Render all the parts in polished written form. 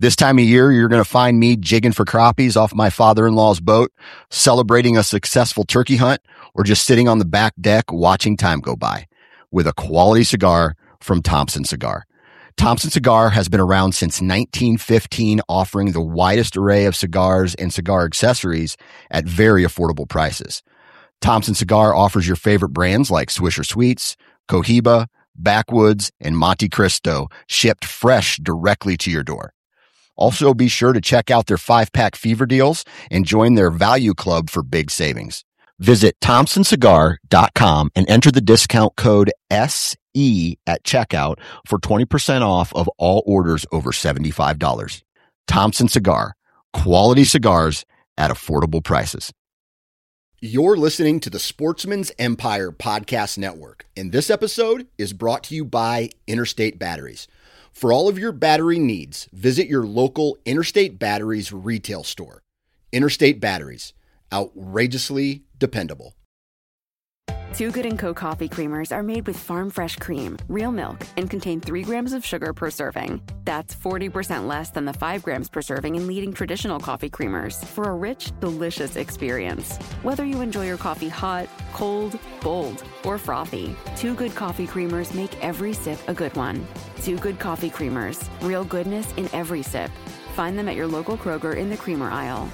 This time of year, you're going to find me jigging for crappies off my father-in-law's boat, celebrating a successful turkey hunt, or just sitting on the back deck watching time go by with a quality cigar from Thompson Cigar. Thompson Cigar has been around since 1915, offering the widest array of cigars and cigar accessories at very affordable prices. Thompson Cigar offers your favorite brands like Swisher Sweets, Cohiba, Backwoods, and Monte Cristo, shipped fresh directly to your door. Also, be sure to check out their 5-pack fever deals and join their value club for big savings. Visit thompsoncigar.com and enter the discount code SE at checkout for 20% off of all orders over $75. Thompson Cigar, quality cigars at affordable prices. You're listening to the Sportsman's Empire Podcast Network, and this episode is brought to you by Interstate Batteries. For all of your battery needs, visit your local Interstate Batteries retail store. Interstate Batteries, outrageously dependable. Too Good & Co. coffee creamers are made with farm fresh cream, real milk, and contain 3 grams of sugar per serving. That's 40% less than the 5 grams per serving in leading traditional coffee creamers for a rich, delicious experience. Whether you enjoy your coffee hot, cold, bold, or frothy, Too Good coffee creamers make every sip a good one. Too Good coffee creamers, real goodness in every sip. Find them at your local Kroger in the creamer aisle.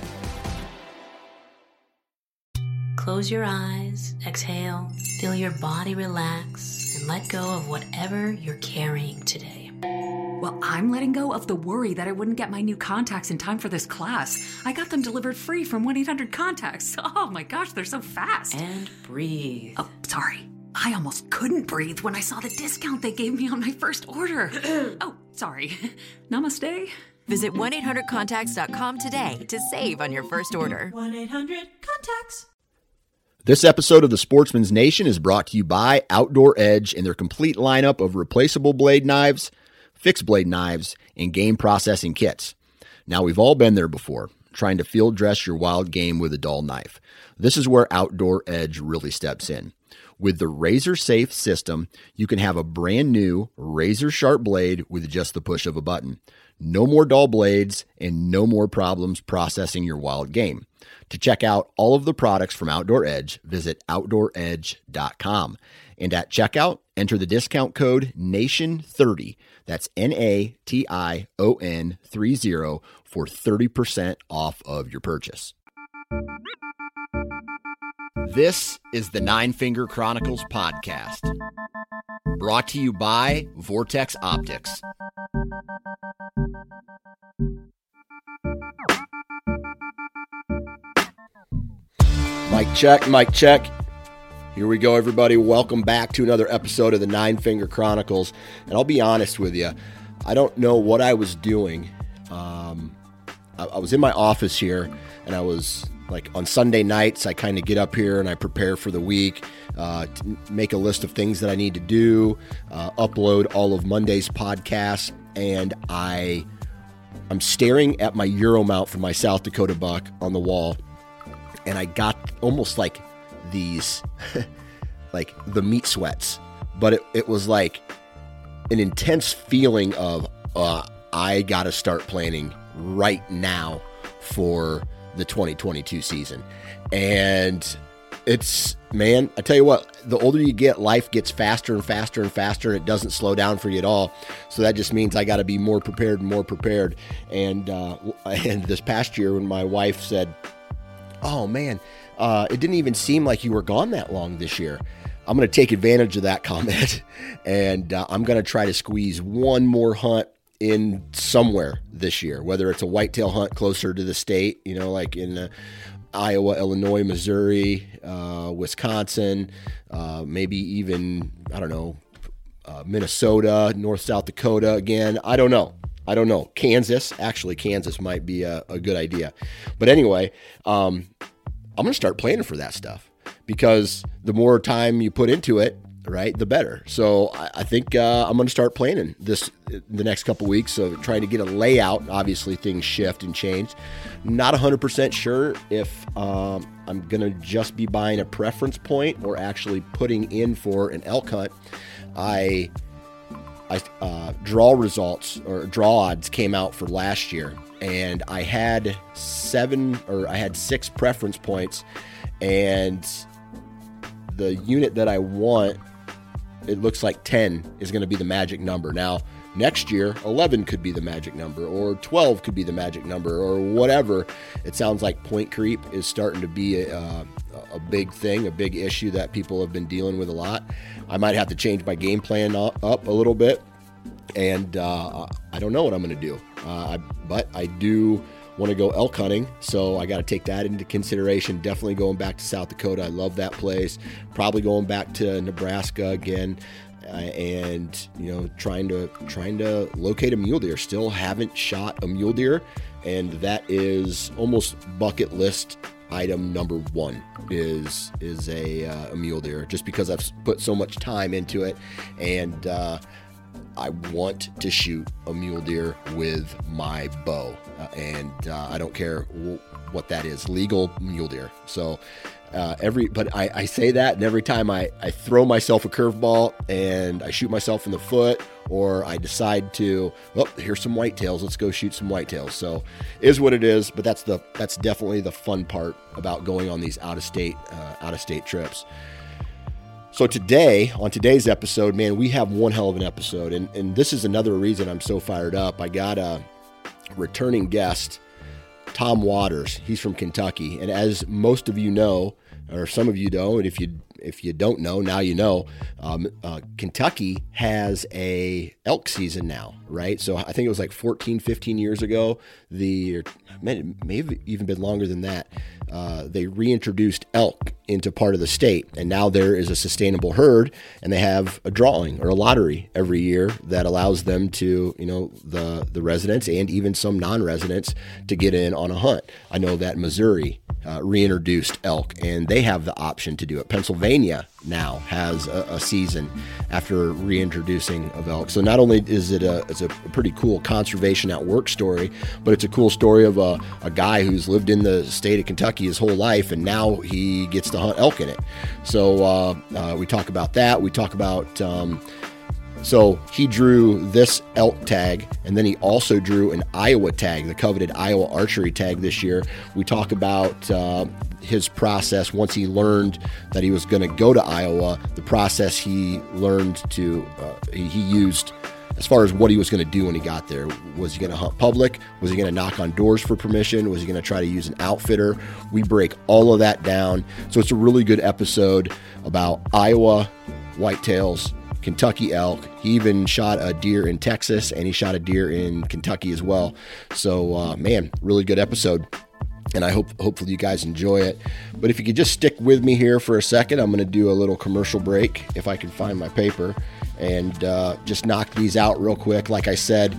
Close your eyes, exhale, feel your body relax, and let go of whatever you're carrying today. Well, I'm letting go of the worry that I wouldn't get my new contacts in time for this class. I got them delivered free from 1-800-CONTACTS. Oh my gosh, they're so fast. And breathe. Oh, sorry. I almost couldn't breathe when I saw the discount they gave me on my first order. Oh, sorry. Namaste. Visit 1-800-CONTACTS.com today to save on your first order. 1-800-CONTACTS. This episode of the Sportsman's Nation is brought to you by Outdoor Edge and their complete lineup of replaceable blade knives, fixed blade knives, and game processing kits. Now, we've all been there before, trying to field dress your wild game with a dull knife. This is where Outdoor Edge really steps in. With the Razor Safe system, you can have a brand new razor sharp blade with just the push of a button. No more dull blades and no more problems processing your wild game. To check out all of the products from Outdoor Edge, visit OutdoorEdge.com. And at checkout, enter the discount code NATION30. That's NATION 30 for 30% off of your purchase. This is the Nine Finger Chronicles podcast, brought to you by Vortex Optics. Mic check, mic check. Here we go, everybody. Welcome back to another episode of the Nine Finger Chronicles. And I'll be honest with you, I don't know what I was doing. I was in my office here, and I was like on Sunday nights, I kind of get up here and I prepare for the week, to make a list of things that I need to do, upload all of Monday's podcasts, and I'm staring at my Euro mount from my South Dakota buck on the wall, and I got almost like these, like the meat sweats, but it was like an intense feeling of, I got to start planning right now for the 2022 season. And it's, man, I tell you what, the older you get, life gets faster and faster and faster. It doesn't slow down for you at all. So that just means I got to be more prepared and more prepared. And this past year when my wife said, oh man, it didn't even seem like you were gone that long this year. I'm going to take advantage of that comment, and I'm going to try to squeeze one more hunt in somewhere this year, whether it's a whitetail hunt closer to the state, you know, like in Iowa, Illinois, Missouri, Wisconsin, maybe even, I don't know, Minnesota, North, South Dakota again. I don't know. Kansas might be a good idea. But anyway, I'm going to start planning for that stuff, because the more time you put into it, right, the better. So I think I'm going to start planning the next couple weeks, so trying to get a layout. Obviously, things shift and change. Not 100% sure if I'm going to just be buying a preference point or actually putting in for an elk hunt. I draw results or draw odds came out for last year, and I had 6 preference points, and the unit that I want, it looks like 10 is going to be the magic number. Now, next year, 11 could be the magic number, or 12 could be the magic number, or whatever. It sounds like point creep is starting to be a big thing, a big issue that people have been dealing with a lot. I might have to change my game plan up a little bit, and I don't know what I'm going to do. But I do want to go elk hunting, so I got to take that into consideration. Definitely going back to South Dakota. I love that place. Probably going back to Nebraska again, and trying to locate a mule deer. Still haven't shot a mule deer, and that is almost bucket list item number 1 is a mule deer, just because I've put so much time into it, and I want to shoot a mule deer with my bow, and I don't care what that is, legal mule deer. So but I say that, and every time I throw myself a curveball and I shoot myself in the foot, or I decide to, here's some whitetails, let's go shoot some whitetails. So is what it is, but that's definitely the fun part about going on these out of state trips. So on today's episode, man, we have one hell of an episode, and this is another reason I'm so fired up. I got a returning guest, Tom Waters. He's from Kentucky, and as most of you know, or some of you don't, and if you don't know, now you know, Kentucky has a elk season now, right? So I think it was like 14, 15 years ago, it may have even been longer than that, they reintroduced elk into part of the state, and now there is a sustainable herd, and they have a drawing or a lottery every year that allows them to, the residents and even some non-residents to get in on a hunt. I know that Missouri reintroduced elk, and they have the option to do it. Pennsylvania now has a season after reintroducing of elk. So not only is it's a pretty cool conservation at work story, but it's a cool story of a guy who's lived in the state of Kentucky his whole life, and now he gets to hunt elk in it. So we talk about that. We talk about so he drew this elk tag, and then he also drew an Iowa tag, the coveted Iowa archery tag this year. We talk about his process once he learned that he was going to go to Iowa, the process he learned to, he used as far as what he was going to do when he got there. Was he going to hunt public? Was he going to knock on doors for permission? Was he going to try to use an outfitter? We break all of that down. So it's a really good episode about Iowa whitetails, Kentucky elk. He even shot a deer in Texas, and he shot a deer in Kentucky as well. So, man, really good episode, and I hopefully you guys enjoy it. But if you could just stick with me here for a second, I'm going to do a little commercial break, if I can find my paper, and just knock these out real quick. Like I said,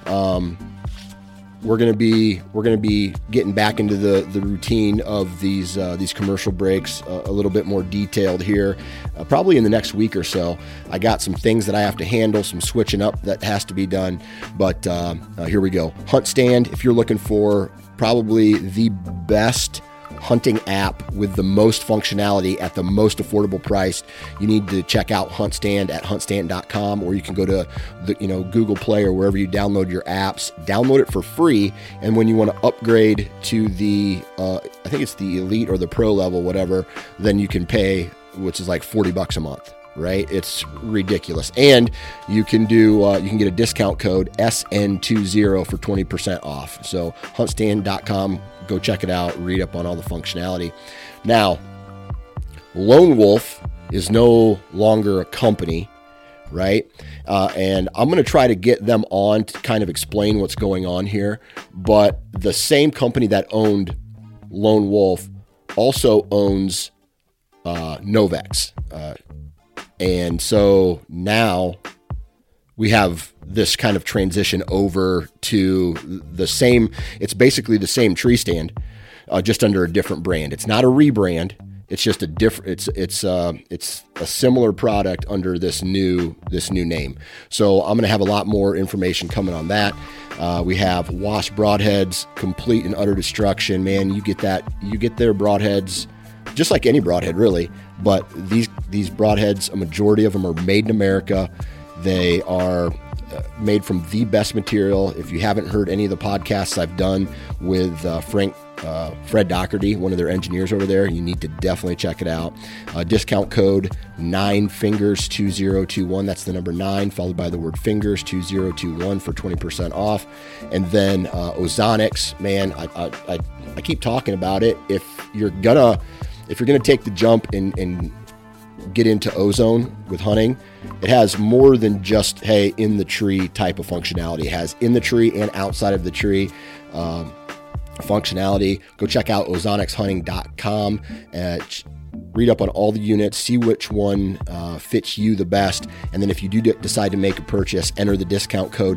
we're gonna be getting back into the routine of these commercial breaks a little bit more detailed here, probably in the next week or so. I got some things that I have to handle, some switching up that has to be done, but here we go. Hunt Stand, if you're looking for probably the best hunting app with the most functionality at the most affordable price, you need to check out Hunt Stand at huntstand.com, or you can go to the Google Play or wherever you download your apps, download it for free, and when you want to upgrade to the I think it's the Elite or the Pro level, whatever, then you can pay, which is like $40 a month. Right? It's ridiculous. And you can get a discount code SN20 for 20% off. So huntstand.com, go check it out, read up on all the functionality. Now, Lone Wolf is no longer a company, right? And I'm going to try to get them on to kind of explain what's going on here. But the same company that owned Lone Wolf also owns Novex. And so now we have this kind of transition over to the same, it's basically the same tree stand, just under a different brand. It's not a rebrand. It's just a different, it's a similar product under this new name. So I'm going to have a lot more information coming on that. We have Wash broadheads, complete and utter destruction, man. You get their broadheads just like any broadhead, really. But these broadheads, a majority of them are made in America. They are made from the best material. If you haven't heard any of the podcasts I've done with Fred Doherty, one of their engineers over there, you need to definitely check it out. Discount code 9fingers2021. That's the number 9 followed by the word fingers 2021 for 20% off. And then Ozonics, man, I keep talking about it. If you're gonna take the jump and get into ozone with hunting, it has more than just, hey, in the tree type of functionality. It has in the tree and outside of the tree functionality. Go check out ozonicshunting.com. Read up on all the units, see which one fits you the best. And then if you do decide to make a purchase, enter the discount code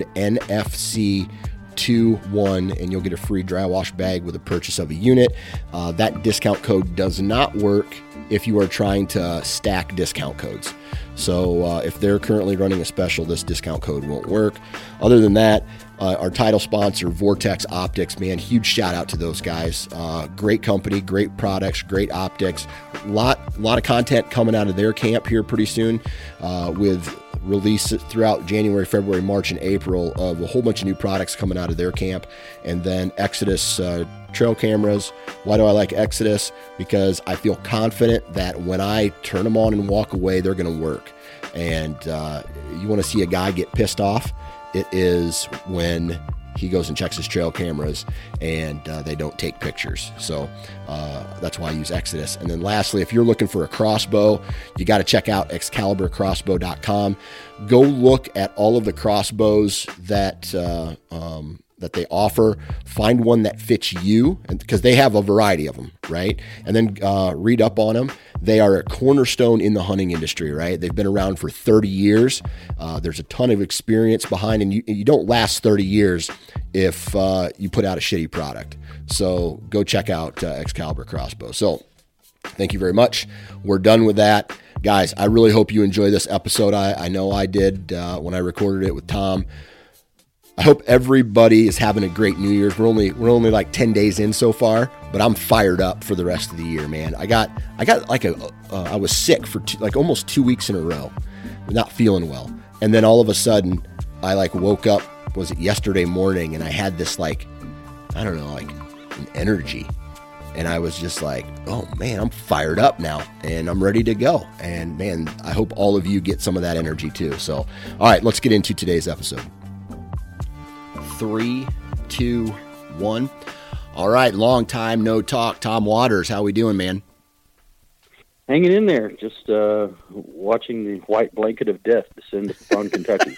NFC21 and you'll get a free dry wash bag with a purchase of a unit. That discount code does not work if you are trying to stack discount codes. So if they're currently running a special, this discount code won't work. Other than that, our title sponsor, Vortex Optics, man, huge shout out to those guys. Great company, great products, great optics. Lot of content coming out of their camp here pretty soon with release throughout January, February, March, and April of a whole bunch of new products coming out of their camp. And then Exodus trail cameras. Why do I like Exodus? Because I feel confident that when I turn them on and walk away, they're going to work. And you want to see a guy get pissed off, it is when he goes and checks his trail cameras and they don't take pictures. So that's why I use Exodus. And then lastly, if you're looking for a crossbow, you got to check out excaliburcrossbow.com. Go look at all of the crossbows that they offer. Find one that fits you, because they have a variety of them, right? And then read up on them. They are a cornerstone in the hunting industry, right? They've been around for 30 years. There's a ton of experience behind, and you don't last 30 years if you put out a shitty product. So go check out Excalibur Crossbow. So thank you very much. We're done with that. Guys, I really hope you enjoy this episode. I know I did when I recorded it with Tom. I hope everybody is having a great New Year's. We're only like 10 days in so far, but I'm fired up for the rest of the year, man. I got like I was sick for almost 2 weeks in a row, not feeling well. And then all of a sudden I woke up, was it yesterday morning? And I had this an energy, and I was just like, oh man, I'm fired up now and I'm ready to go. And man, I hope all of you get some of that energy too. So, all right, let's get into today's episode. 3, 2, 1. All right, long time no talk. Tom Waters, how we doing, man? Hanging in there, just watching the white blanket of death descend upon Kentucky.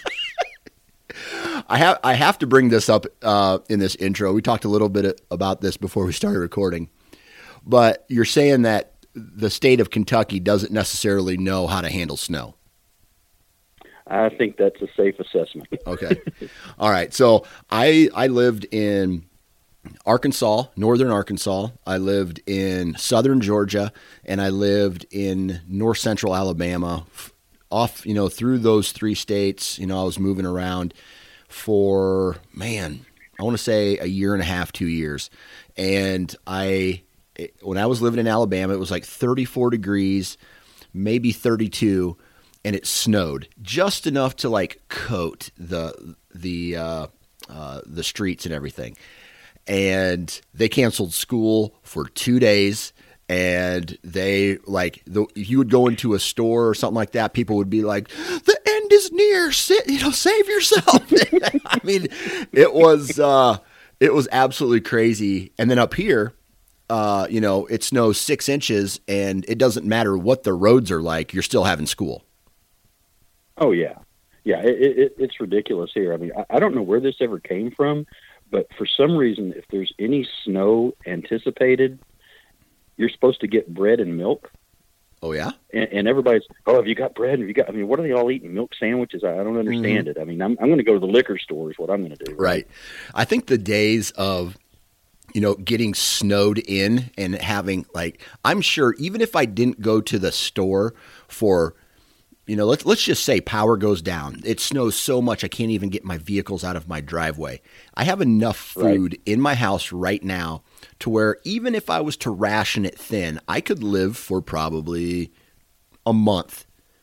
I have to bring this up in this intro. We talked a little bit about this before we started recording, but you're saying that the state of Kentucky doesn't necessarily know how to handle snow. I think that's a safe assessment. Okay. All right. So I lived in Arkansas, northern Arkansas. I lived in southern Georgia, and I lived in north central Alabama. Off, through those 3 states, I was moving around for, I want to say a year and a half, 2 years. And when I was living in Alabama, it was like 34 degrees, maybe 32. And it snowed just enough to coat the streets and everything. And they canceled school for 2 days. And they if you would go into a store or something like that, people would be like, "The end is near. Save yourself." I mean, it was absolutely crazy. And then up here, it snows 6 inches, and it doesn't matter what the roads are like. You're still having school. Oh, yeah. Yeah, it's ridiculous here. I mean, I don't know where this ever came from, but for some reason, if there's any snow anticipated, you're supposed to get bread and milk. Oh, yeah? And everybody's, have you got bread? What are they all eating? Milk sandwiches? I don't understand it. I mean, I'm going to go to the liquor store is what I'm going to do. Right. I think the days of, getting snowed in and having, I'm sure even if I didn't go to the store for, let's just say power goes down. It snows so much I can't even get my vehicles out of my driveway. I have enough food in my house right now to where even if I was to ration it thin, I could live for probably a month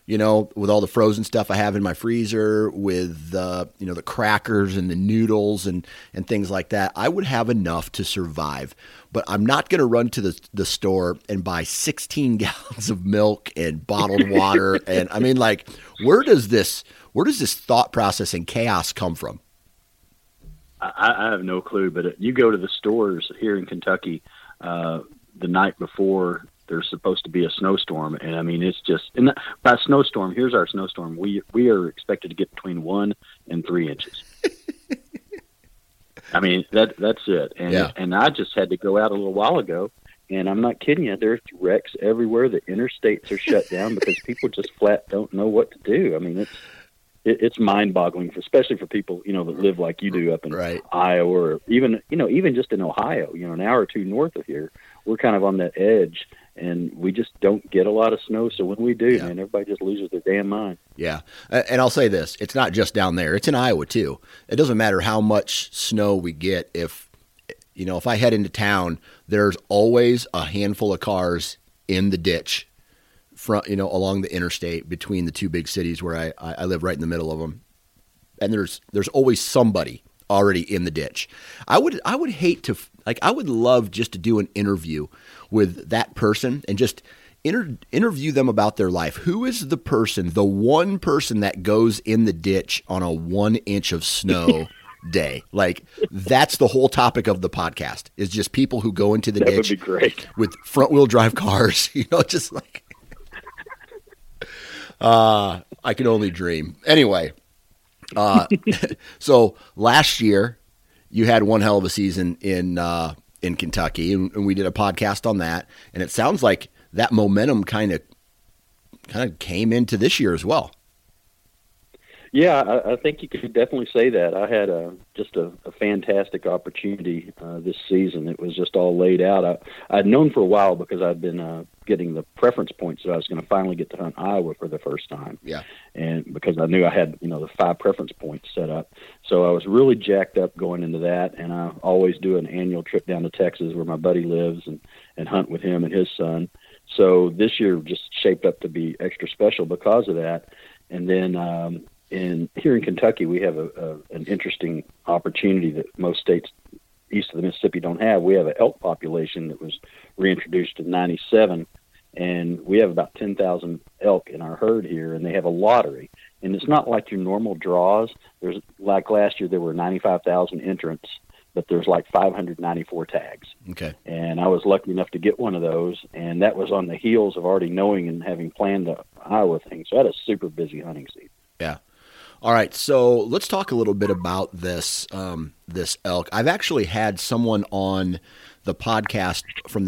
you know, with all the frozen stuff I have in my freezer, with the, you know, the crackers and the noodles and things like that, I would have enough to survive. But I'm not going to run to the store and buy 16 gallons of milk and bottled water. And I mean, like, where does this thought process and chaos come from? I have no clue, but you go to the stores here in Kentucky the night before there's supposed to be a snowstorm, and I mean, it's just, and by snowstorm, here's our snowstorm. We are expected to get between 1 and 3 inches. I mean, that's it. And I just had to go out a little while ago, and I'm not kidding you. There's wrecks everywhere. The interstates are shut down because people just flat don't know what to do. I mean, it's mind-boggling, especially for people, you know, that live like you do up in Iowa, or even just in Ohio, you know, an hour or two north of here. We're kind of on that edge, and we just don't get a lot of snow. So when we do, man, everybody just loses their damn mind. Yeah. And I'll say this, it's not just down there. It's in Iowa too. It doesn't matter how much snow we get. If I head into town, there's always a handful of cars in the ditch along the interstate between the two big cities where I live right in the middle of them. And there's always somebody already in the ditch. I would hate to, like, I would love just to do an interview with that person and just interview them about their life. Who is the one person that goes in the ditch on a 1 inch of snow day? Like, that's the whole topic of the podcast, is just people who go into the ditch. That would be great. With front wheel drive cars, just like, I can only dream. Anyway, so last year you had one hell of a season in Kentucky, and we did a podcast on that. And it sounds like that momentum kind of came into this year as well. Yeah, I think you could definitely say that. I had just a fantastic opportunity this season. It was just all laid out. I'd known for a while, because I'd been getting the preference points that I was going to finally get to hunt Iowa for the first time. Yeah. And because I knew I had, the 5 preference points set up. So I was really jacked up going into that, and I always do an annual trip down to Texas where my buddy lives and hunt with him and his son. So this year just shaped up to be extra special because of that. And then here in Kentucky, we have an interesting opportunity that most states east of the Mississippi don't have. We have an elk population that was reintroduced in '97, and we have about 10,000 elk in our herd here, and they have a lottery. And it's not like your normal draws. There's, like last year, there were 95,000 entrants, but there's like 594 tags. Okay. And I was lucky enough to get one of those, and that was on the heels of already knowing and having planned the Iowa thing. So I had a super busy hunting season. Yeah. All right, so let's talk a little bit about this this elk. I've actually had someone on the podcast from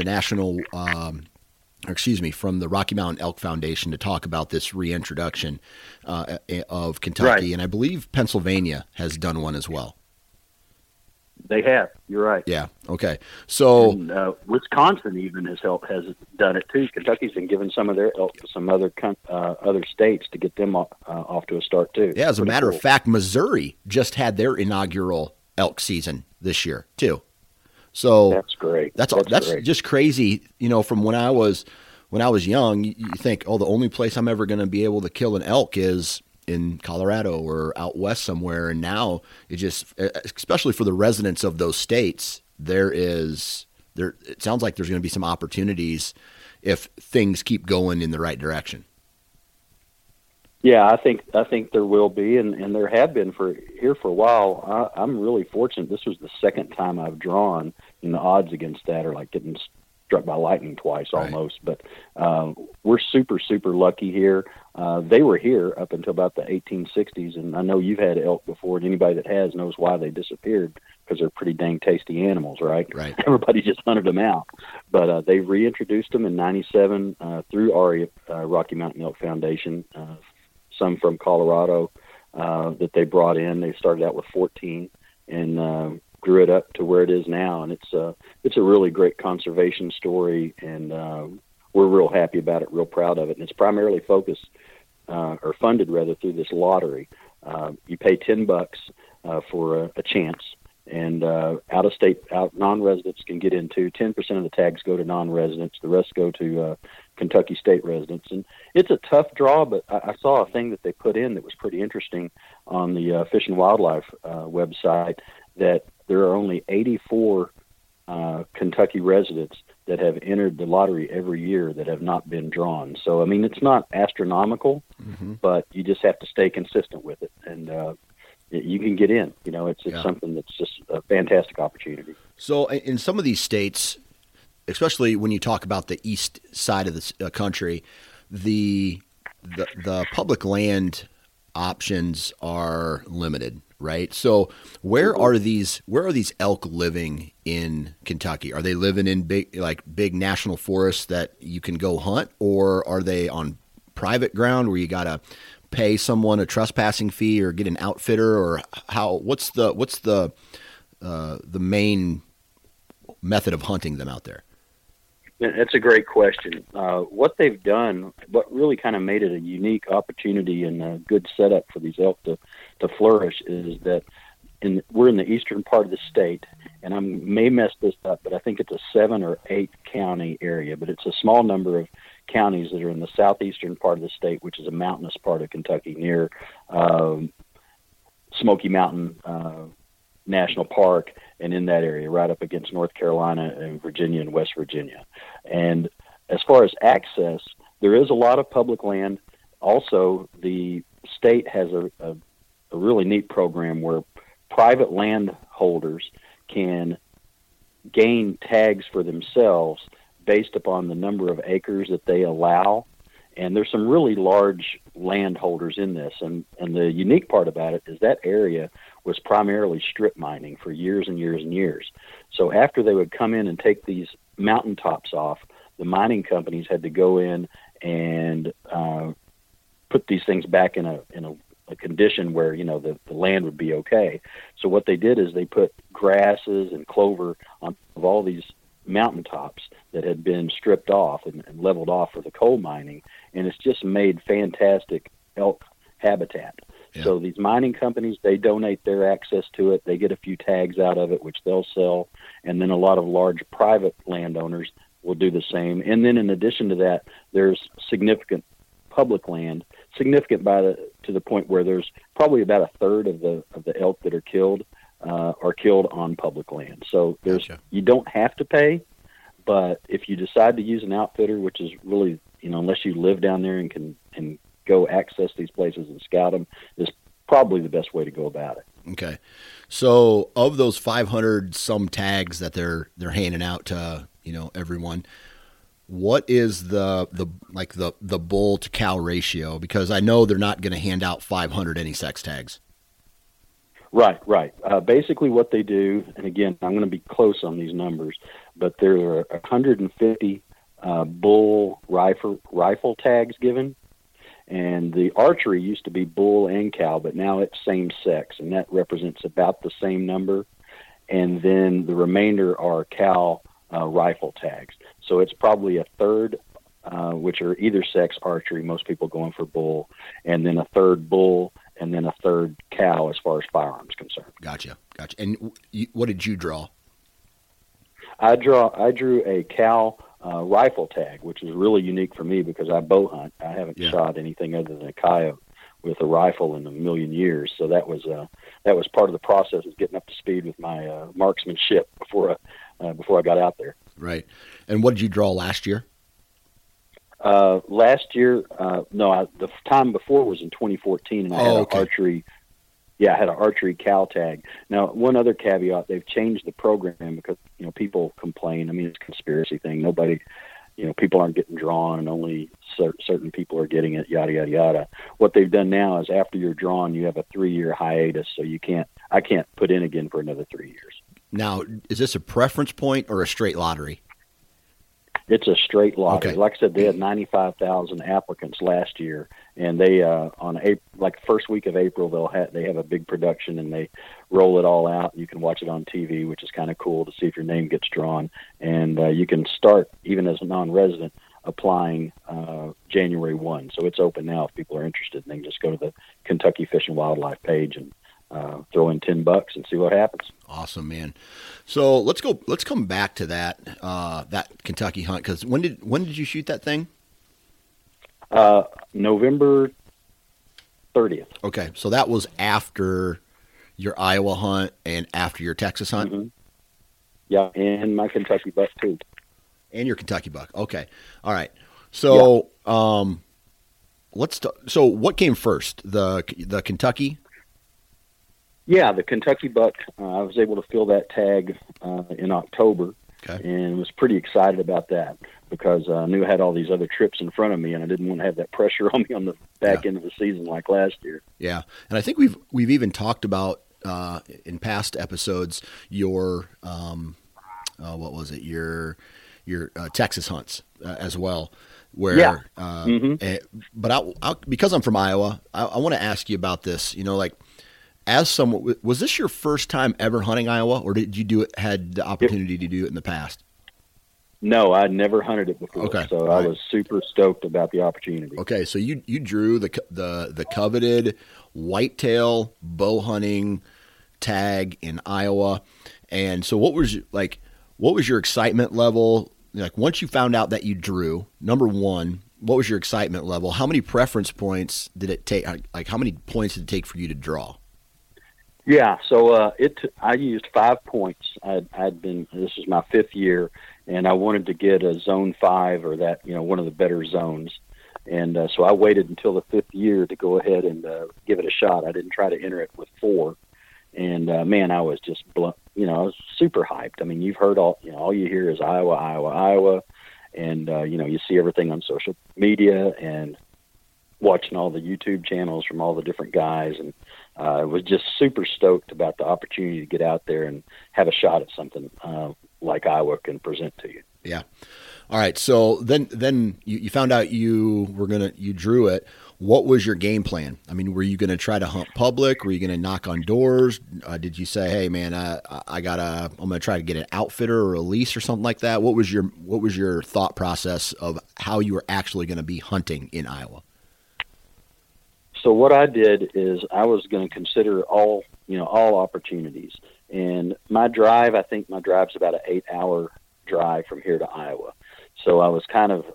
from the Rocky Mountain Elk Foundation to talk about this reintroduction of Kentucky, right. And I believe Pennsylvania has done one as well. They have. You're right. Yeah. Okay. So Wisconsin even has done it too. Kentucky's been giving some of their elk to some other states to get them off to a start too. Yeah. As a matter of fact, Missouri just had their inaugural elk season this year too. So that's great. That's great. Just crazy. From when I was young, you think, the only place I'm ever going to be able to kill an elk is in Colorado or out west somewhere. And now it just, especially for the residents of those states, it sounds like there's going to be some opportunities if things keep going in the right direction. Yeah, I think there will be, and there have been for a while. I'm really fortunate. This was the second time I've drawn, and the odds against that are like getting struck by lightning twice almost. Right. But we're super, super lucky here. They were here up until about the 1860s, and I know you've had elk before, and anybody that has knows why they disappeared, because they're pretty dang tasty animals, right? Right. Everybody just hunted them out. But they reintroduced them in '97 through ARIA, Rocky Mountain Elk Foundation, some from Colorado that they brought in. They started out with 14 and grew it up to where it is now. And it's a really great conservation story, and we're real happy about it, real proud of it. And it's primarily focused or funded rather through this lottery. You pay $10 for a chance, and out-of-state non-residents can get into. 10% of the tags go to non-residents. The rest go to Kentucky state residents. And it's a tough draw, but I saw a thing that they put in that was pretty interesting on the Fish and Wildlife website, that there are only 84 Kentucky residents that have entered the lottery every year that have not been drawn. So, I mean, it's not astronomical, but you just have to stay consistent with it, and you can get in. You know, it's something that's just a fantastic opportunity. So in some of these states, especially when you talk about the east side of the country, the public land options are limited, right? So where are these elk living in Kentucky? Are they living in big national forests that you can go hunt, or are they on private ground where you got to pay someone a trespassing fee or get an outfitter, or what's the main method of hunting them out there? That's a great question. What they've done, what really kind of made it a unique opportunity and a good setup for these elk to flourish, is that we're in the eastern part of the state, and I may mess this up, but I think it's a 7 or 8 county area, but it's a small number of counties that are in the southeastern part of the state, which is a mountainous part of Kentucky near Smoky Mountain National Park, and in that area, right up against North Carolina and Virginia and West Virginia. And as far as access, there is a lot of public land. Also, the state has a really neat program where private landholders can gain tags for themselves based upon the number of acres that they allow. And there's some really large landholders in this. And the unique part about it is that area was primarily strip mining for years and years and years. So after they would come in and take these mountaintops off, the mining companies had to go in and put these things back in a condition where, you know, the land would be okay. So what they did is they put grasses and clover on top of all these mountaintops that had been stripped off and leveled off for the coal mining, and it's just made fantastic elk habitat. Yeah. So these mining companies, they donate their access to it. They get a few tags out of it, which they'll sell, and then a lot of large private landowners will do the same. And then in addition to that, there's significant public land, significant to the point where there's probably about a third of the elk that are killed on public land. So you don't have to pay, but if you decide to use an outfitter, which is really, you know, unless you live down there and can go access these places and scout them, is probably the best way to go about it. Okay. So of those 500 some tags that they're handing out to, you know, everyone, what is the bull to cow ratio? Because I know they're not going to hand out 500 any sex tags. Right. Basically what they do, and again, I'm going to be close on these numbers, but there are 150 bull rifle tags given, and the archery used to be bull and cow, but now it's same sex, and that represents about the same number, and then the remainder are cow rifle tags. So it's probably a third, which are either sex archery, most people going for bull, and then a third bull, and then a third cow as far as firearms concerned. Gotcha. And what did you draw? I drew a cow rifle tag, which is really unique for me because I bow hunt. I haven't shot anything other than a coyote with a rifle in a million years. So that was part of the process of getting up to speed with my marksmanship before I got out there. Right. And what did you draw last year? Last year, the time before was in 2014, and I had an archery. Yeah, I had an archery cow tag. Now, one other caveat: they've changed the program because people complain. I mean, it's a conspiracy thing. Nobody, people aren't getting drawn, and only certain people are getting it. Yada yada yada. What they've done now is after you're drawn, you have a 3-year hiatus, so I can't put in again for another 3 years. Now, is this a preference point or a straight lottery? It's a straight lottery. Okay. Like I said, they had 95,000 applicants last year, and they on April, like first week of April, they have a big production and they roll it all out. You can watch it on TV, which is kind of cool to see if your name gets drawn, and you can start even as a non-resident applying January 1. So it's open now if people are interested, and they can just go to the Kentucky Fish and Wildlife page and throw in $10 and see what happens. Awesome, man. So let's come back to that Kentucky hunt, because when did you shoot that thing? November 30th. Okay, so that was after your Iowa hunt and after your Texas hunt. Mm-hmm. Yeah, and my Kentucky buck too. And your Kentucky buck. Okay, all right. So so what came first? The Kentucky? Yeah, the Kentucky buck. I was able to fill that tag in October, and was pretty excited about that because I knew I had all these other trips in front of me, and I didn't want to have that pressure on me on the back end of the season like last year. Yeah, and I think we've even talked about in past episodes your what was it, your Texas hunts as well. Where, but because I'm from Iowa, I want to ask you about this. You know, like, as someone, was this your first time ever hunting Iowa, or did you had the opportunity to do it in the past? No, I'd never hunted it before. Okay, so I was super stoked about the opportunity. Okay, so you drew the coveted whitetail bow hunting tag in Iowa, and so what was your excitement level? Like, once you found out that you drew, number one, what was your excitement level? How many preference points did it take? Like, how many points did it take for you to draw? Yeah, so I used 5 points. This is my 5th year, and I wanted to get a zone 5 or that, one of the better zones. And so I waited until the 5th year to go ahead and give it a shot. I didn't try to enter it with 4. And man, I was just I was super hyped. I mean, you've heard all you hear is Iowa, Iowa, Iowa. And, you see everything on social media and watching all the YouTube channels from all the different guys. And I was just super stoked about the opportunity to get out there and have a shot at something like Iowa can present to you. Yeah. All right. So then you found out you drew it. What was your game plan? I mean, were you going to try to hunt public? Were you going to knock on doors? Did you say, "Hey, man, I'm going to try to get an outfitter or a lease or something like that"? What was your thought process of how you were actually going to be hunting in Iowa? So what I did is I was going to consider all opportunities. And my drive, I think my drive's about an 8-hour drive from here to Iowa. So I was kind of,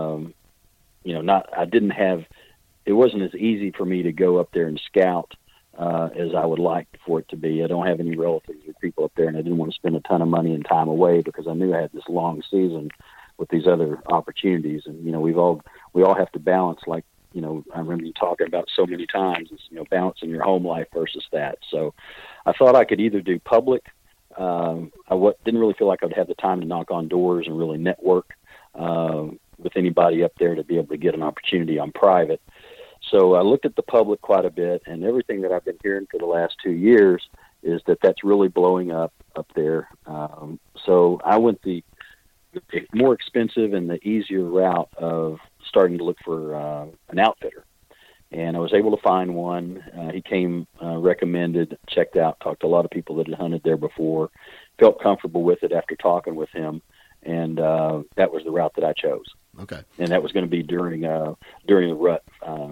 it wasn't as easy for me to go up there and scout as I would like for it to be. I don't have any relatives or people up there, and I didn't want to spend a ton of money and time away because I knew I had this long season with these other opportunities. And, we all have to balance, like, I remember you talking about so many times, is, balancing your home life versus that. So I thought I could either do public. I didn't really feel like I'd have the time to knock on doors and really network with anybody up there to be able to get an opportunity on private. So I looked at the public quite a bit, and everything that I've been hearing for the last 2 years is that that's really blowing up there. So I went the more expensive and the easier route of starting to look for an outfitter. And I was able to find one. He came recommended, checked out, talked to a lot of people that had hunted there before, felt comfortable with it after talking with him. And that was the route that I chose. Okay. And that was going to be during the rut,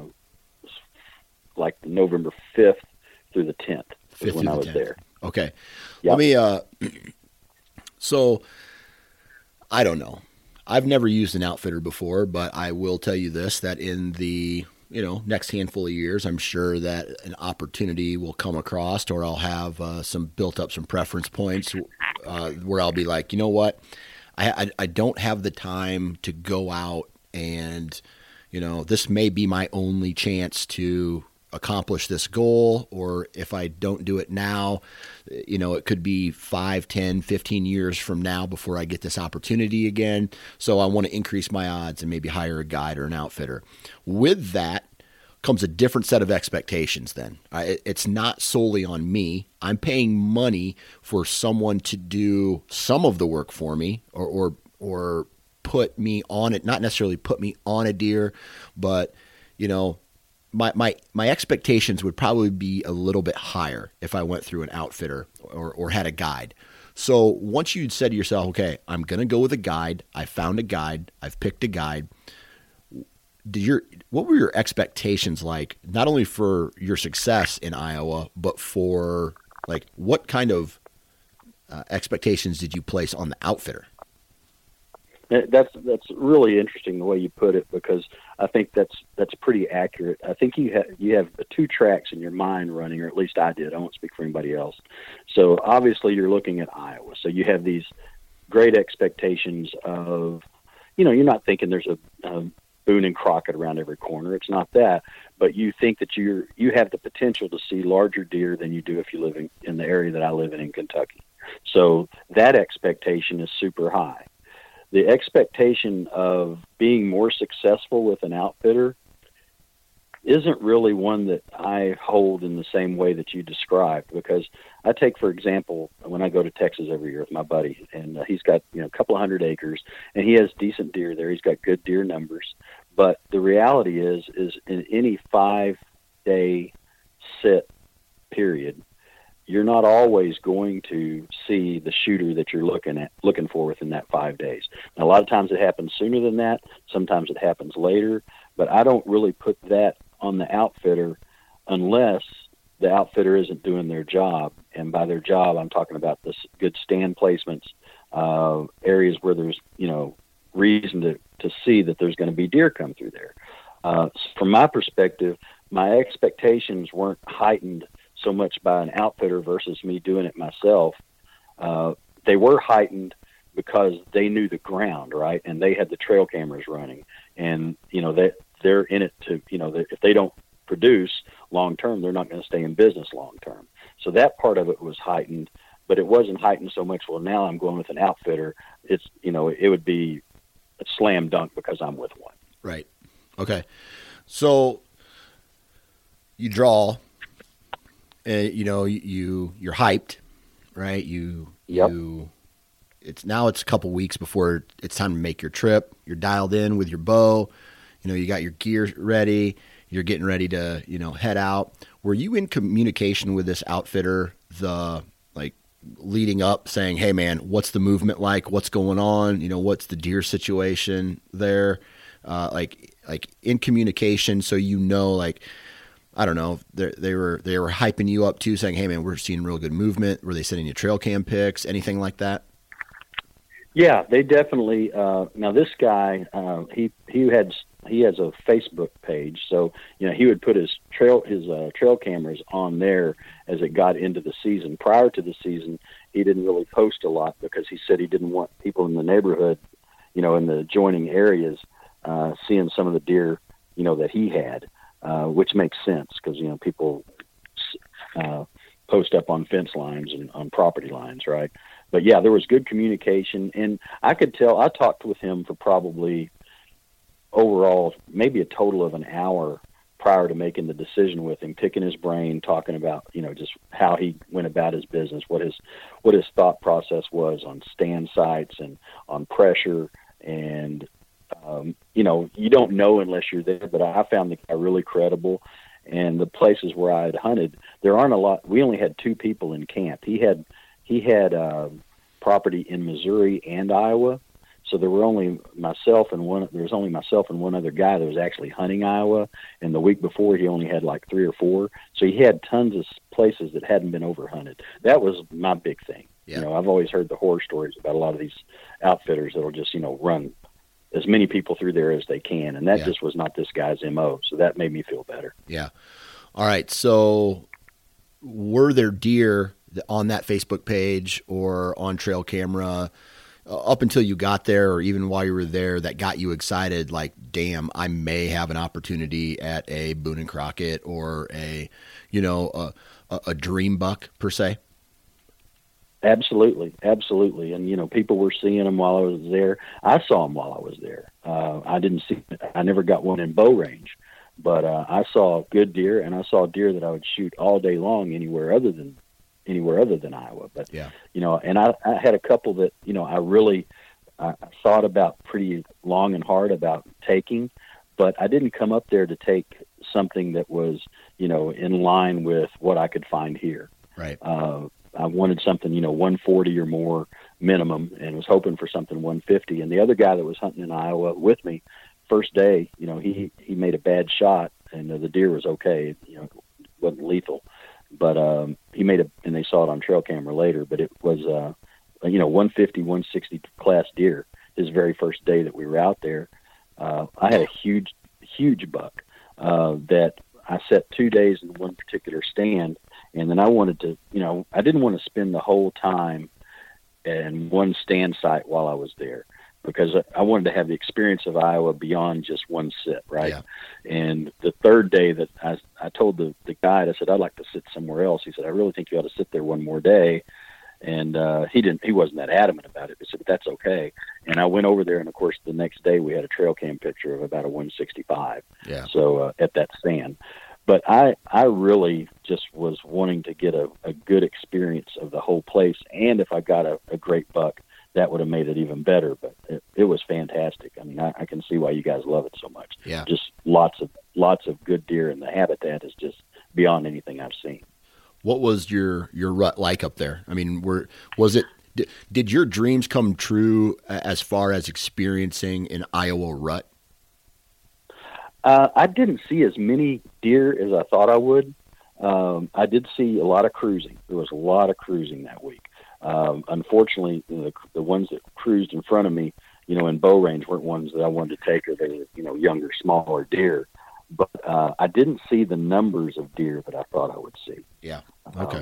like November 5th through the 10th is when I was there. Okay. Yep. Let me, so I don't know. I've never used an outfitter before, but I will tell you this, that in the next handful of years, I'm sure that an opportunity will come across, or I'll have some preference points where I'll be like, you know what, I don't have the time to go out and, this may be my only chance to accomplish this goal, or if I don't do it now, it could be 5, 10, 15 years from now before I get this opportunity again. So I want to increase my odds and maybe hire a guide or an outfitter. With that comes a different set of expectations then. It's not solely on me. I'm paying money for someone to do some of the work for me or put me on it, not necessarily put me on a deer, but, my expectations would probably be a little bit higher if I went through an outfitter or had a guide. So once you said to yourself, okay, I'm going to go with a guide. I found a guide. I've picked a guide. what were your expectations like, not only for your success in Iowa, but for like what kind of expectations did you place on the outfitter? That's really interesting the way you put it, because I think that's pretty accurate. I think you have the two tracks in your mind running, or at least I did. I won't speak for anybody else. So obviously you're looking at Iowa. So you have these great expectations of, you're not thinking there's a Boone and Crockett around every corner. It's not that, but you think that you have the potential to see larger deer than you do if you live in the area that I live in Kentucky. So that expectation is super high. The expectation of being more successful with an outfitter isn't really one that I hold in the same way that you described, because I take, for example, when I go to Texas every year with my buddy, and he's got a couple of 100 acres, and he has decent deer there. He's got good deer numbers. But the reality is in any 5-day sit period, you're not always going to see the shooter that you're looking for within that 5 days. Now, a lot of times it happens sooner than that. Sometimes it happens later, but I don't really put that on the outfitter unless the outfitter isn't doing their job. And by their job, I'm talking about this good stand placements, areas where there's, reason to see that there's going to be deer come through there. From my perspective, my expectations weren't heightened so much by an outfitter versus me doing it myself. They were heightened because they knew the ground, right? And they had the trail cameras running, and they're in it to, if they don't produce long term, they're not going to stay in business long term. So that part of it was heightened, but it wasn't heightened so much. Well, now I'm going with an outfitter. It's, it would be a slam dunk because I'm with one. Right. Okay. So you draw. You're hyped, right? Yep. It's a couple weeks before it's time to make your trip. You're dialed in with your bow. You got your gear ready. You're getting ready to, head out. Were you in communication with this outfitter, leading up, saying, "Hey man, what's the movement like? What's going on? What's the deer situation there?" In communication, so I don't know, they were hyping you up too, saying, "Hey man, we're seeing real good movement." Were they sending you trail cam pics, anything like that? Yeah, they definitely. Now this guy, he has a Facebook page, so he would put his trail cameras on there as it got into the season. Prior to the season, he didn't really post a lot because he said he didn't want people in the neighborhood, in the adjoining areas, seeing some of the deer, that he had. Which makes sense because, people post up on fence lines and on property lines, right? But yeah, there was good communication, and I could tell. I talked with him for probably overall maybe a total of an hour prior to making the decision with him, picking his brain, talking about, just how he went about his business, what his thought process was on stand sites and on pressure. And you don't know unless you're there, but I found the guy really credible. And the places where I had hunted, there aren't a lot. We only had 2 people in camp. He had property in Missouri and Iowa. So there was only myself and one other guy that was actually hunting Iowa. And the week before, he only had like 3 or 4. So he had tons of places that hadn't been overhunted. That was my big thing. Yeah. I've always heard the horror stories about a lot of these outfitters that'll just, run as many people through there as they can. And that just was not this guy's MO. So that made me feel better. Yeah. All right. So were there deer on that Facebook page or on trail camera up until you got there, or even while you were there, that got you excited? Like, damn, I may have an opportunity at a Boone and Crockett or a dream buck per se. Absolutely. And, people were seeing them while I was there. I saw them while I was there. I never got one in bow range, but I saw good deer, and I saw deer that I would shoot all day long anywhere other than Iowa. But, yeah. And I had a couple that, I thought about pretty long and hard about taking, but I didn't come up there to take something that was, in line with what I could find here. Right. I wanted something, 140 or more minimum, and was hoping for something 150. And the other guy that was hunting in Iowa with me, first day, he made a bad shot, and the deer was okay. It wasn't lethal, but he made and they saw it on trail camera later, but it was 150, 160 class deer. His very first day that we were out there. I had a huge buck that I set 2 days in one particular stand, and then I wanted to, I didn't want to spend the whole time in one stand site while I was there, because I wanted to have the experience of Iowa beyond just one sit, right? Yeah. And the third day that I told the guide, I said, I'd like to sit somewhere else. He said, I really think you ought to sit there one more day. And he wasn't that adamant about it. He said, but that's okay. And I went over there, and of course the next day we had a trail cam picture of about a 165. Yeah. So at that stand. But I really just was wanting to get a good experience of the whole place, and if I got a great buck, that would have made it even better. But it was fantastic. I mean, I can see why you guys love it so much. Yeah. Just lots of good deer, and the habitat is just beyond anything I've seen. What was your rut like up there? I mean, did your dreams come true as far as experiencing an Iowa rut? I didn't see as many deer as I thought I would. I did see a lot of cruising. There was a lot of cruising that week. Unfortunately, the ones that cruised in front of me, in bow range, weren't ones that I wanted to take, or they were, younger, smaller deer. But I didn't see the numbers of deer that I thought I would see. Yeah. Okay.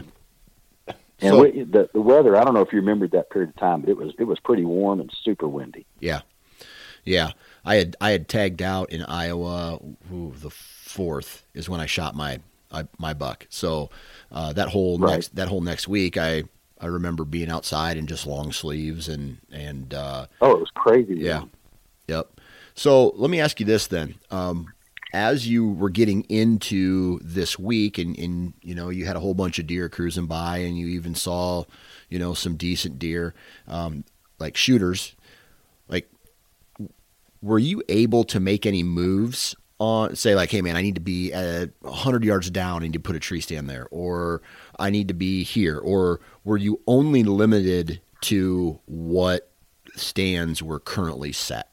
And the weather, I don't know if you remembered that period of time, but it was pretty warm and super windy. Yeah. Yeah. I had tagged out in Iowa. The 4th is when I shot my buck. So that whole next week, I remember being outside in just long sleeves and it was crazy. Yeah. Man. Yep. So let me ask you this then. As you were getting into this week and you had a whole bunch of deer cruising by, and you even saw, some decent deer, like shooters, like, were you able to make any moves on, say, like, hey man, I need to be at 100 yards down, I need to put a tree stand there, or I need to be here, or were you only limited to what stands were currently set?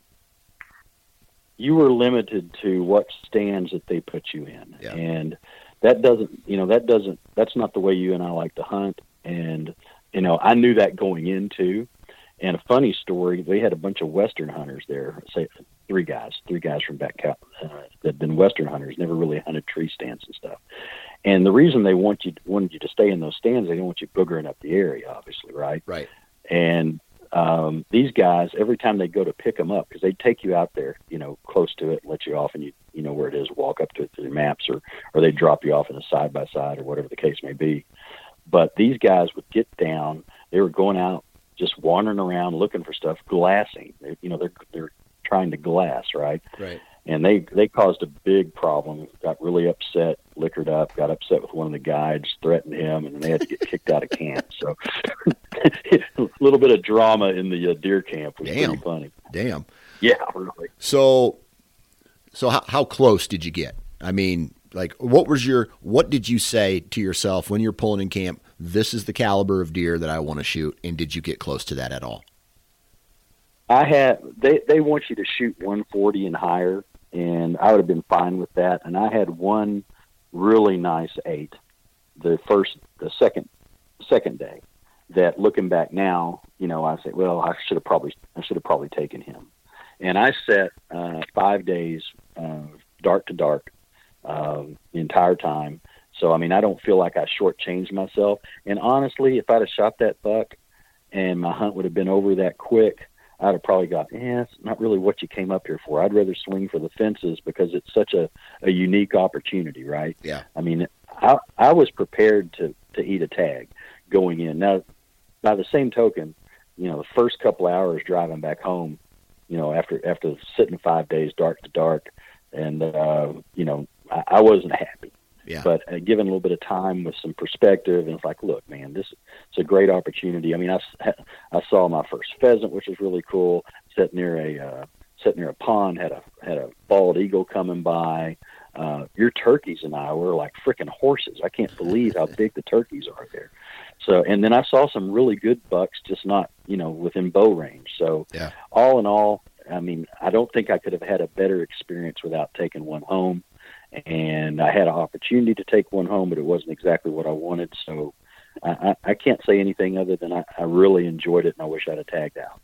You were limited to what stands that they put you in. Yeah. And that's not the way you and I like to hunt. And, I knew that going into. And a funny story, they had a bunch of Western hunters there, say three guys from back that had been Western hunters, never really hunted tree stands and stuff. And the reason they wanted you to stay in those stands, they didn't want you boogering up the area, obviously, right? Right. And these guys, every time they go to pick them up, because they take you out there, close to it, let you off, and you know where it is, walk up to it through maps, or they drop you off in a side-by-side or whatever the case may be. But these guys would get down. They were going out, just wandering around, looking for stuff, glassing. They're trying to glass, right? Right. And they caused a big problem, got really upset, liquored up, got upset with one of the guides, threatened him, and they had to get kicked out of camp. So a little bit of drama in the deer camp was pretty funny. Damn. Yeah, really. So how close did you get? I mean, like, what did you say to yourself when you're pulling in camp, this is the caliber of deer that I want to shoot, and did you get close to that at all? They want you to shoot 140 and higher, and I would have been fine with that. And I had one really nice 8, the second day, that looking back now, I say, well, I should have probably taken him. And I set 5 days dark to dark the entire time. So, I mean, I don't feel like I shortchanged myself. And honestly, if I'd have shot that buck and my hunt would have been over that quick, I'd have probably got, it's not really what you came up here for. I'd rather swing for the fences because it's such a unique opportunity, right? Yeah. I mean, I was prepared to eat a tag going in. Now, by the same token, the first couple hours driving back home, after sitting 5 days dark to dark, and, I wasn't happy. Yeah. But given a little bit of time with some perspective, and it's like, look, man, it's a great opportunity. I mean, I saw my first pheasant, which was really cool. Sitting near a pond, had a bald eagle coming by. Your turkeys in Iowa are like freaking horses. I can't believe how big the turkeys are there. So, and then I saw some really good bucks, just not within bow range. So, all in all, I mean, I don't think I could have had a better experience without taking one home. And I had an opportunity to take one home, but it wasn't exactly what I wanted. So I can't say anything other than I really enjoyed it, and I wish I'd have tagged out.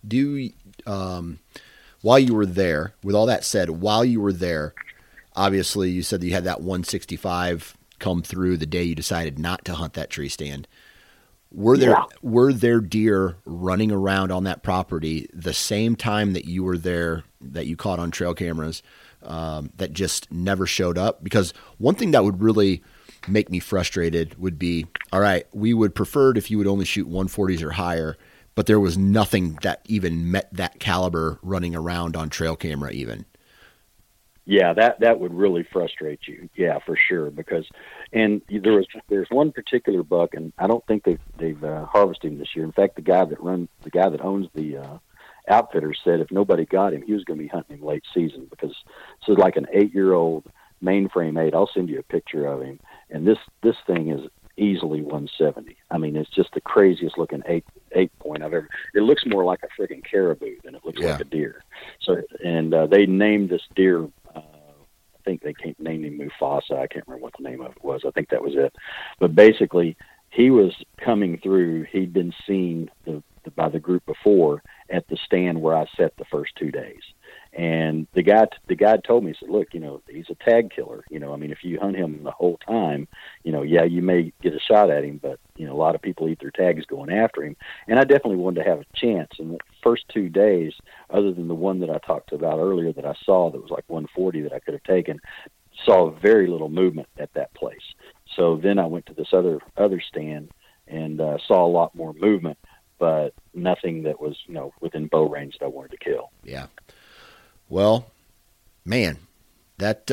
While you were there, with all that said, while you were there, obviously you said that you had that 165 come through the day you decided not to hunt that tree stand. Were there deer running around on that property the same time that you were there, that you caught on trail cameras, that just never showed up? Because one thing that would really make me frustrated would be, all right, we would prefer it if you would only shoot 140s or higher, but there was nothing that even met that caliber running around on trail camera even. Yeah, that would really frustrate you. Yeah, for sure. And there's one particular buck, and I don't think they've harvested him this year. In fact, the guy that owns the outfitter said if nobody got him, he was going to be hunting him late season, because this is like an 8-year-old mainframe 8. I'll send you a picture of him, and this thing is easily 170. I mean, it's just the craziest looking eight point I've ever. It looks more like a friggin' caribou than it looks like a deer. So, and they named this deer. I think they named him Mufasa. I can't remember what the name of it was. I think that was it. But basically, he was coming through. He'd been seen by the group before at the stand where I set the first 2 days. And the guy told me, he said, look, he's a tag killer. I mean, if you hunt him the whole time, yeah, you may get a shot at him, but, a lot of people eat their tags going after him. And I definitely wanted to have a chance. And the first 2 days, other than the one that I talked about earlier that I saw that was like 140 that I could have taken, saw very little movement at that place. So then I went to this other stand and saw a lot more movement, but nothing that was, within bow range that I wanted to kill. Yeah. Well, man, that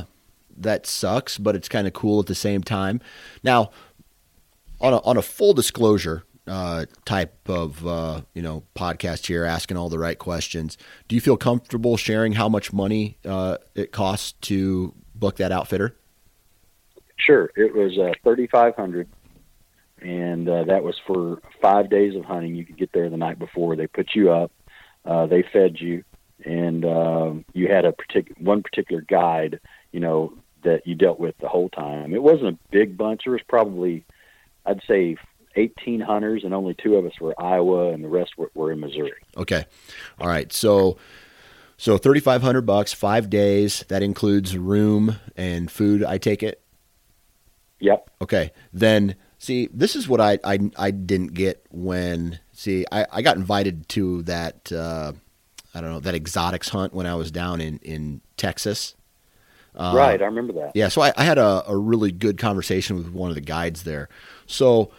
sucks, but it's kind of cool at the same time. Now, on a full disclosure type of podcast here, asking all the right questions, do you feel comfortable sharing how much money it costs to book that outfitter? Sure, it was $3,500, and that was for 5 days of hunting. You could get there the night before. They put you up, they fed you. And you had one particular guide, that you dealt with the whole time. It wasn't a big bunch. There was probably, I'd say, 18 hunters, and only 2 of us were Iowa, and the rest were in Missouri. Okay, all right. So $3,500, 5 days. That includes room and food, I take it. Yep. Okay. Then see, this is what I didn't get when I got invited to that. I don't know, that exotics hunt when I was down in Texas. Right, I remember that. Yeah, so I had a really good conversation with one of the guides there. So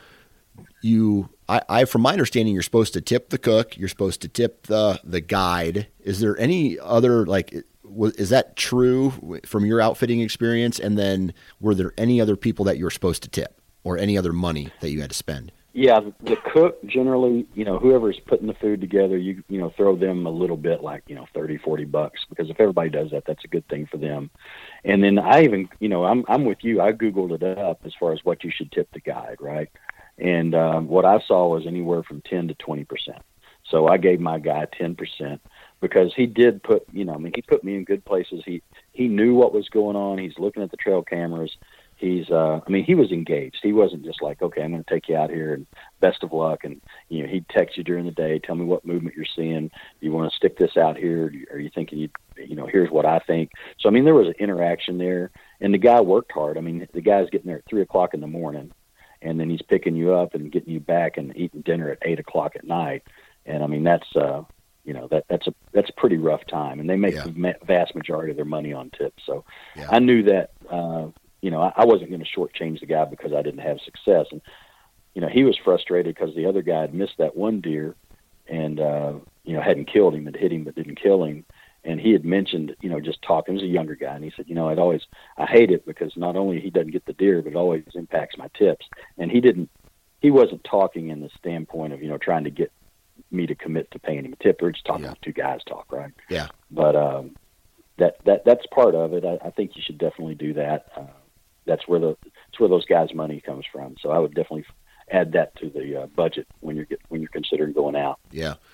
from my understanding, you're supposed to tip the cook, you're supposed to tip the guide. Is there any other, is that true from your outfitting experience? And then were there any other people that you were supposed to tip, or any other money that you had to spend? Yeah, the cook generally, whoever's putting the food together, you throw them a little bit, like, $30-$40, because if everybody does that, that's a good thing for them. And then I even, I'm with you. I Googled it up as far as what you should tip the guide, right? And what I saw was anywhere from 10 to 20%. So I gave my guy 10%, because he did put, he put me in good places. He knew what was going on. He's looking at the trail cameras. He's, he was engaged. He wasn't just like, okay, I'm going to take you out here and best of luck. And, he'd text you during the day, tell me what movement you're seeing. Do you want to stick this out here? Are you thinking here's what I think. So, there was an interaction there, and the guy worked hard. The guy's getting there at 3:00 in the morning, and then he's picking you up and getting you back and eating dinner at 8:00 at night. And that's a pretty rough time, and they make the vast majority of their money on tips. So I knew that, I wasn't going to shortchange the guy because I didn't have success. And, he was frustrated because the other guy had missed that one deer and, hadn't killed him, had hit him, but didn't kill him. And he had mentioned, just talking, he was a younger guy. And he said, I hate it because not only he doesn't get the deer, but it always impacts my tips. And he wasn't talking in the standpoint of, trying to get me to commit to paying him a tip. We're just talking two guys talk, right? Yeah. But, that's part of it. I think you should definitely do that. That's where those guys' money comes from. So I would definitely add that to the budget when you're considering going out. Yeah.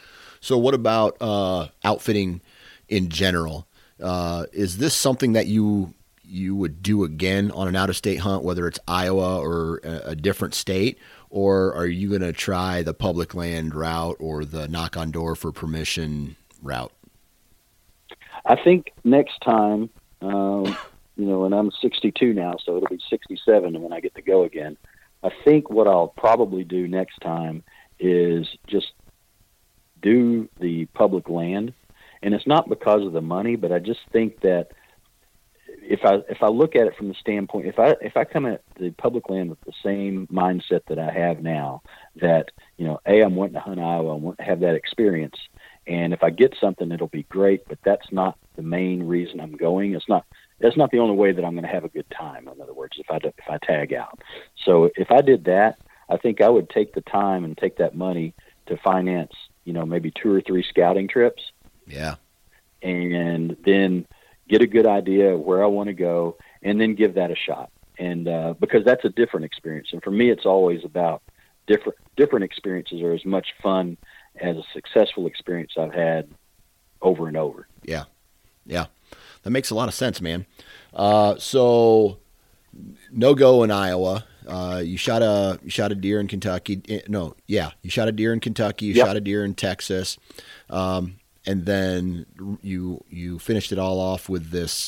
So what about outfitting in general? Is this something that you would do again on an out-of-state hunt, whether it's Iowa or a different state, or are you going to try the public land route or the knock on door for permission route? I think next time, and I'm 62 now, so it'll be 67 when I get to go again. I think what I'll probably do next time is just do the public land. And it's not because of the money, but I just think that if I look at it from the standpoint, if I come at the public land with the same mindset that I have now, that, I'm wanting to hunt Iowa, I want to have that experience. And if I get something, it'll be great, but that's not the main reason I'm going. That's not the only way that I'm going to have a good time. In other words, if I tag out. So if I did that, I think I would take the time and take that money to finance, maybe 2 or 3 scouting trips. Yeah. And then get a good idea of where I want to go and then give that a shot. And because that's a different experience. And for me, it's always about different experiences are as much fun as a successful experience I've had over and over. Yeah. Yeah. That makes a lot of sense, man. So no go in Iowa. You shot a deer in Kentucky. You shot a deer in Kentucky. You shot a deer in Texas. And then you finished it all off with this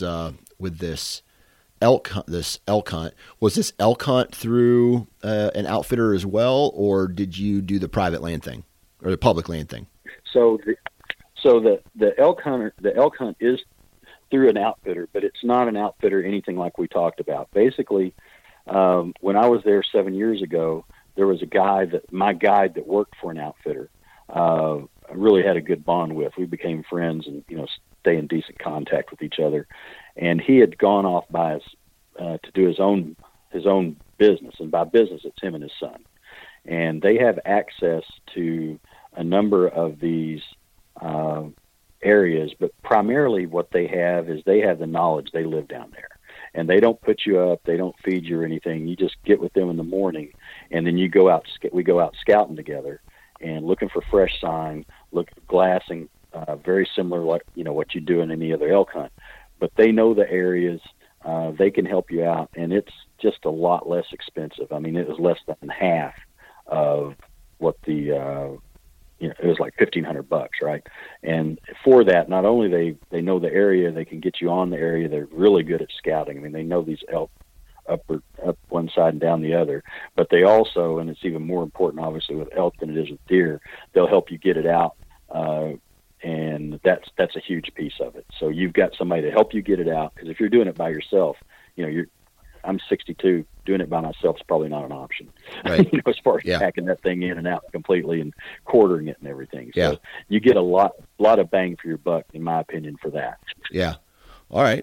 elk hunt. Was this elk hunt through an outfitter as well, or did you do the private land thing or the public land thing? So the elk hunt is through an outfitter, but it's not an outfitter anything like we talked about. Basically, when I was there 7 years ago, there was my guide that worked for an outfitter. I really had a good bond with. We became friends and, stay in decent contact with each other. And he had gone off to do his own business. And by business, it's him and his son. And they have access to a number of these areas, but primarily what they have is they have the knowledge. They live down there. And they don't put you up. They don't feed you or anything. You just get with them in the morning, and then we go out scouting together and looking for fresh sign, glassing, very similar like what you do in any other elk hunt. But they know the areas, they can help you out, and it's just a lot less expensive. I mean, it was less than half of what it was like $1,500, right? And for that, not only they know the area, they can get you on the area. They're really good at scouting. I mean, they know these elk up one side and down the other, but they also, and it's even more important obviously with elk than it is with deer, they'll help you get it out, and that's a huge piece of it. So you've got somebody to help you get it out, because if you're doing it by yourself, I'm 62, doing it by myself is probably not an option. Right. As far as packing that thing in and out completely and quartering it and everything. So you get a lot of bang for your buck, in my opinion, for that. Yeah. All right.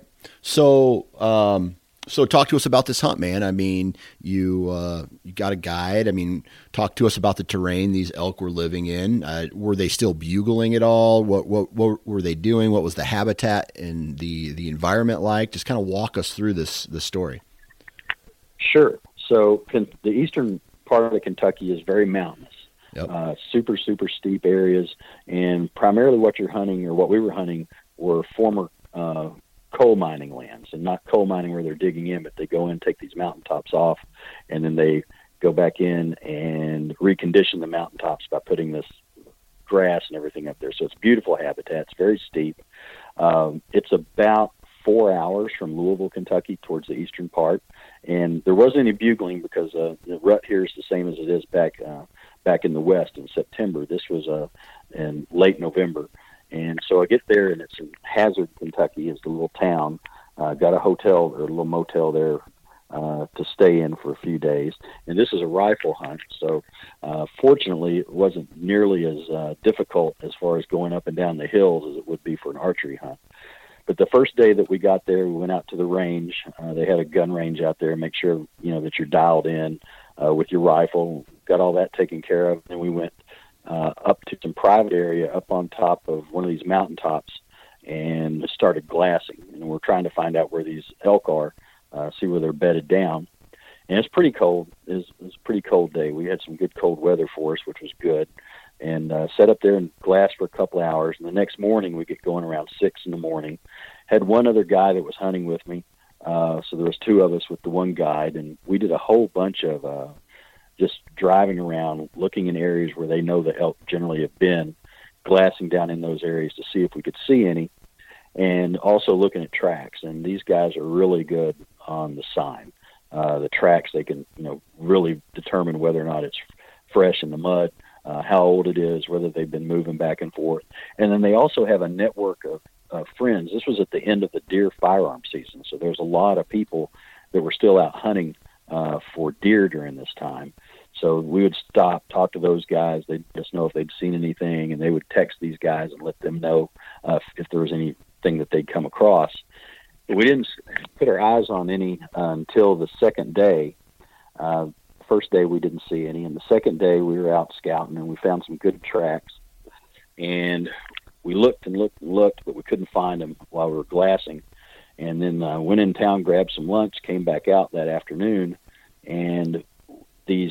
So talk to us about this hunt, man. I mean, you got a guide. I mean, talk to us about the terrain these elk were living in. Were they still bugling at all? What were they doing? What was the habitat and the environment like? Just kind of walk us through this story. Sure. So the eastern part of Kentucky is very mountainous. Yep. Super, super steep areas. And primarily what you're hunting, or what we were hunting, were former coal mining lands, and not coal mining where they're digging in, but they go in, take these mountaintops off, and then they go back in and recondition the mountaintops by putting this grass and everything up there. So it's beautiful habitat. It's very steep. It's about 4 hours from Louisville, Kentucky, towards the eastern part. And there wasn't any bugling because the rut here is the same as it is back in the west in September. This was in late November. And so I get there, and it's in Hazard, Kentucky, is the little town. Got a hotel or a little motel there to stay in for a few days. And this is a rifle hunt, so fortunately it wasn't nearly as difficult as far as going up and down the hills as it would be for an archery hunt. But the first day that we got there, we went out to the range. They had a gun range out there. Make sure that you're dialed in with your rifle. Got all that taken care of. And we went up to some private area up on top of one of these mountaintops and started glassing. And we're trying to find out where these elk are, see where they're bedded down. And it's pretty cold. It was a pretty cold day. We had some good cold weather for us, which was good. and sat up there and glassed for a couple hours. And the next morning we get going around 6 a.m. Had one other guy that was hunting with me. So there was 2 of us with the one guide, and we did a whole bunch of just driving around, looking in areas where they know the elk generally have been, glassing down in those areas to see if we could see any, and also looking at tracks. And these guys are really good on the sign. The tracks, they can, really determine whether or not it's fresh in the mud, how old it is, whether they've been moving back and forth. And then they also have a network of friends. This was at the end of the deer firearm season, so there's a lot of people that were still out hunting for deer during this time. So we would stop, talk to those guys. They'd just know if they'd seen anything, and they would text these guys and let them know if there was anything that they'd come across. But we didn't put our eyes on any until the second day. First day we didn't see any, and the second day we were out scouting, and we found some good tracks. And we looked and looked and looked, but we couldn't find them while we were glassing. And then went in town, grabbed some lunch, came back out that afternoon, and these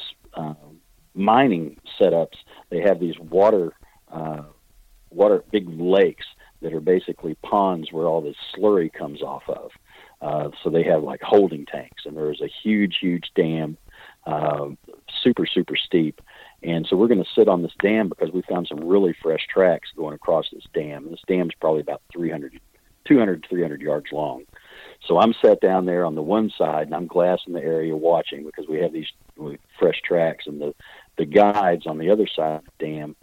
mining setups, they have these water big lakes that are basically ponds where all this slurry comes off of. So they have like holding tanks, and there's a huge dam, super, super steep. And so we're going to sit on this dam because we found some really fresh tracks going across this dam. This dam's probably about 200 to 300 yards long. So I'm sat down there on the one side, and I'm glassing the area watching because we have these fresh tracks, and the guides on the other side of the dam,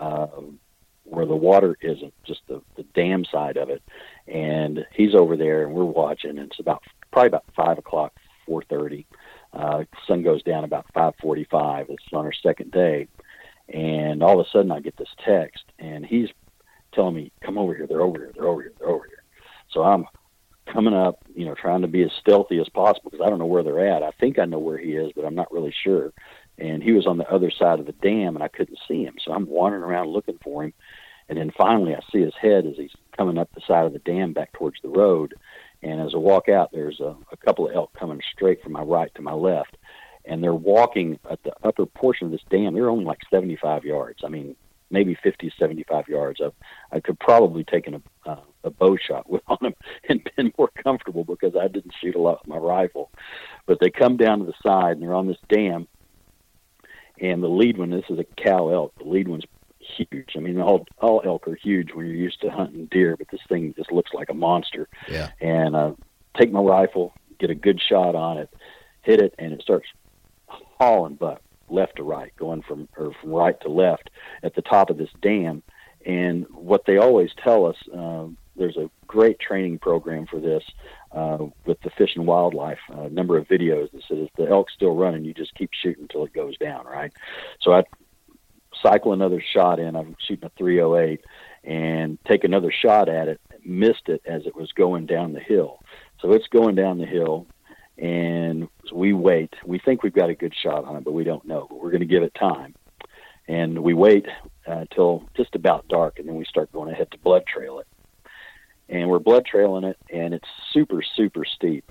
where the water isn't, just the dam side of it. And he's over there, and we're watching, and it's probably about 5 o'clock, 4:30. Sun goes down about 5:45. It's on our second day. And all of a sudden I get this text, and he's telling me, come over here. They're over here. They're over here. They're over here. So I'm coming up, trying to be as stealthy as possible because I don't know where they're at. I think I know where he is, but I'm not really sure. And he was on the other side of the dam, and I couldn't see him. So I'm wandering around looking for him. And then finally I see his head as he's coming up the side of the dam back towards the road. And as I walk out, there's a couple of elk coming straight from my right to my left. And they're walking at the upper portion of this dam. They're only like 75 yards. I mean, maybe 50, 75 yards. I could probably taken a bow shot on them and been more comfortable because I didn't shoot a lot with my rifle. But they come down to the side, and they're on this dam. And the lead one, this is a cow elk. The lead one's huge. I mean, all elk are huge when you're used to hunting deer, but this thing just looks like a monster. Yeah. And take my rifle, get a good shot on it, hit it, and it starts hauling buck left to right, going from right to left at the top of this dam. And what they always tell us, there's a great training program for this with the Fish and Wildlife, a number of videos that says if the elk's still running, you just keep shooting until it goes down, right? So I cycle another shot in. I'm shooting a 308 and take another shot at it, missed it as it was going down the hill. So it's going down the hill, and we wait. We think we've got a good shot on it, but we don't know. But we're going to give it time. And we wait till just about dark, and then we start going ahead to blood trail it. And we're blood trailing it, and it's super, super steep.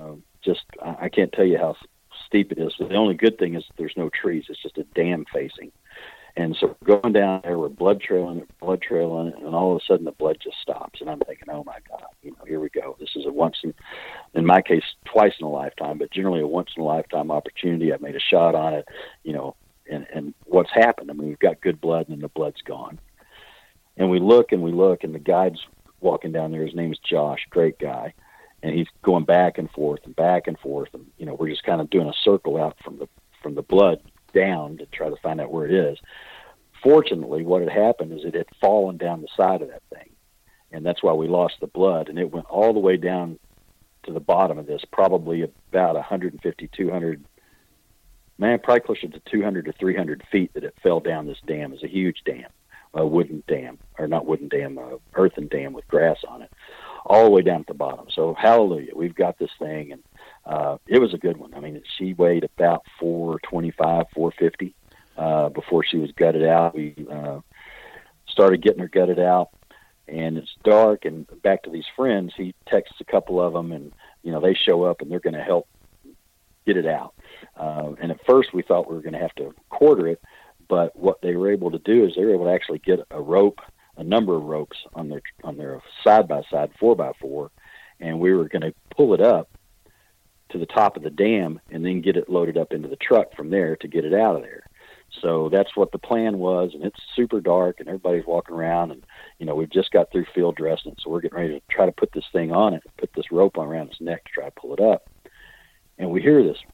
I can't tell you how steep it is. But the only good thing is there's no trees. It's just a dam facing. And so we're going down there, we're blood trailing it, and all of a sudden the blood just stops. And I'm thinking, oh my God, here we go. This is in my case, twice in a lifetime, but generally a once in a lifetime opportunity. I made a shot on it, and what's happened? I mean, we've got good blood, and then the blood's gone. And we look, and the guide's walking down there. His name's Josh, great guy. And he's going back and forth. And, we're just kind of doing a circle out from the blood down to try to find out where it is. Fortunately, what had happened is it had fallen down the side of that thing, and that's why we lost the blood. And it went all the way down to the bottom of this, probably about 150, 200, probably closer to 200 to 300 feet that it fell down this dam. It's a huge dam, a wooden dam, or not wooden dam, earthen dam with grass on it, all the way down at the bottom. So hallelujah, we've got this thing, and it was a good one. I mean, she weighed about 425, 450 before she was gutted out. We started getting her gutted out, and it's dark, and back to these friends, he texts a couple of them, and, they show up, and they're going to help get it out. And at first we thought we were going to have to quarter it, But what they were able to do is they were able to actually get a number of ropes on their side-by-side 4x4, and we were going to pull it up to the top of the dam and then get it loaded up into the truck from there to get it out of there. So that's what the plan was, and it's super dark, and everybody's walking around, and, we've just got through field dressing, so we're getting ready to try to put this thing on it, put this rope on around its neck to try to pull it up. And we hear this.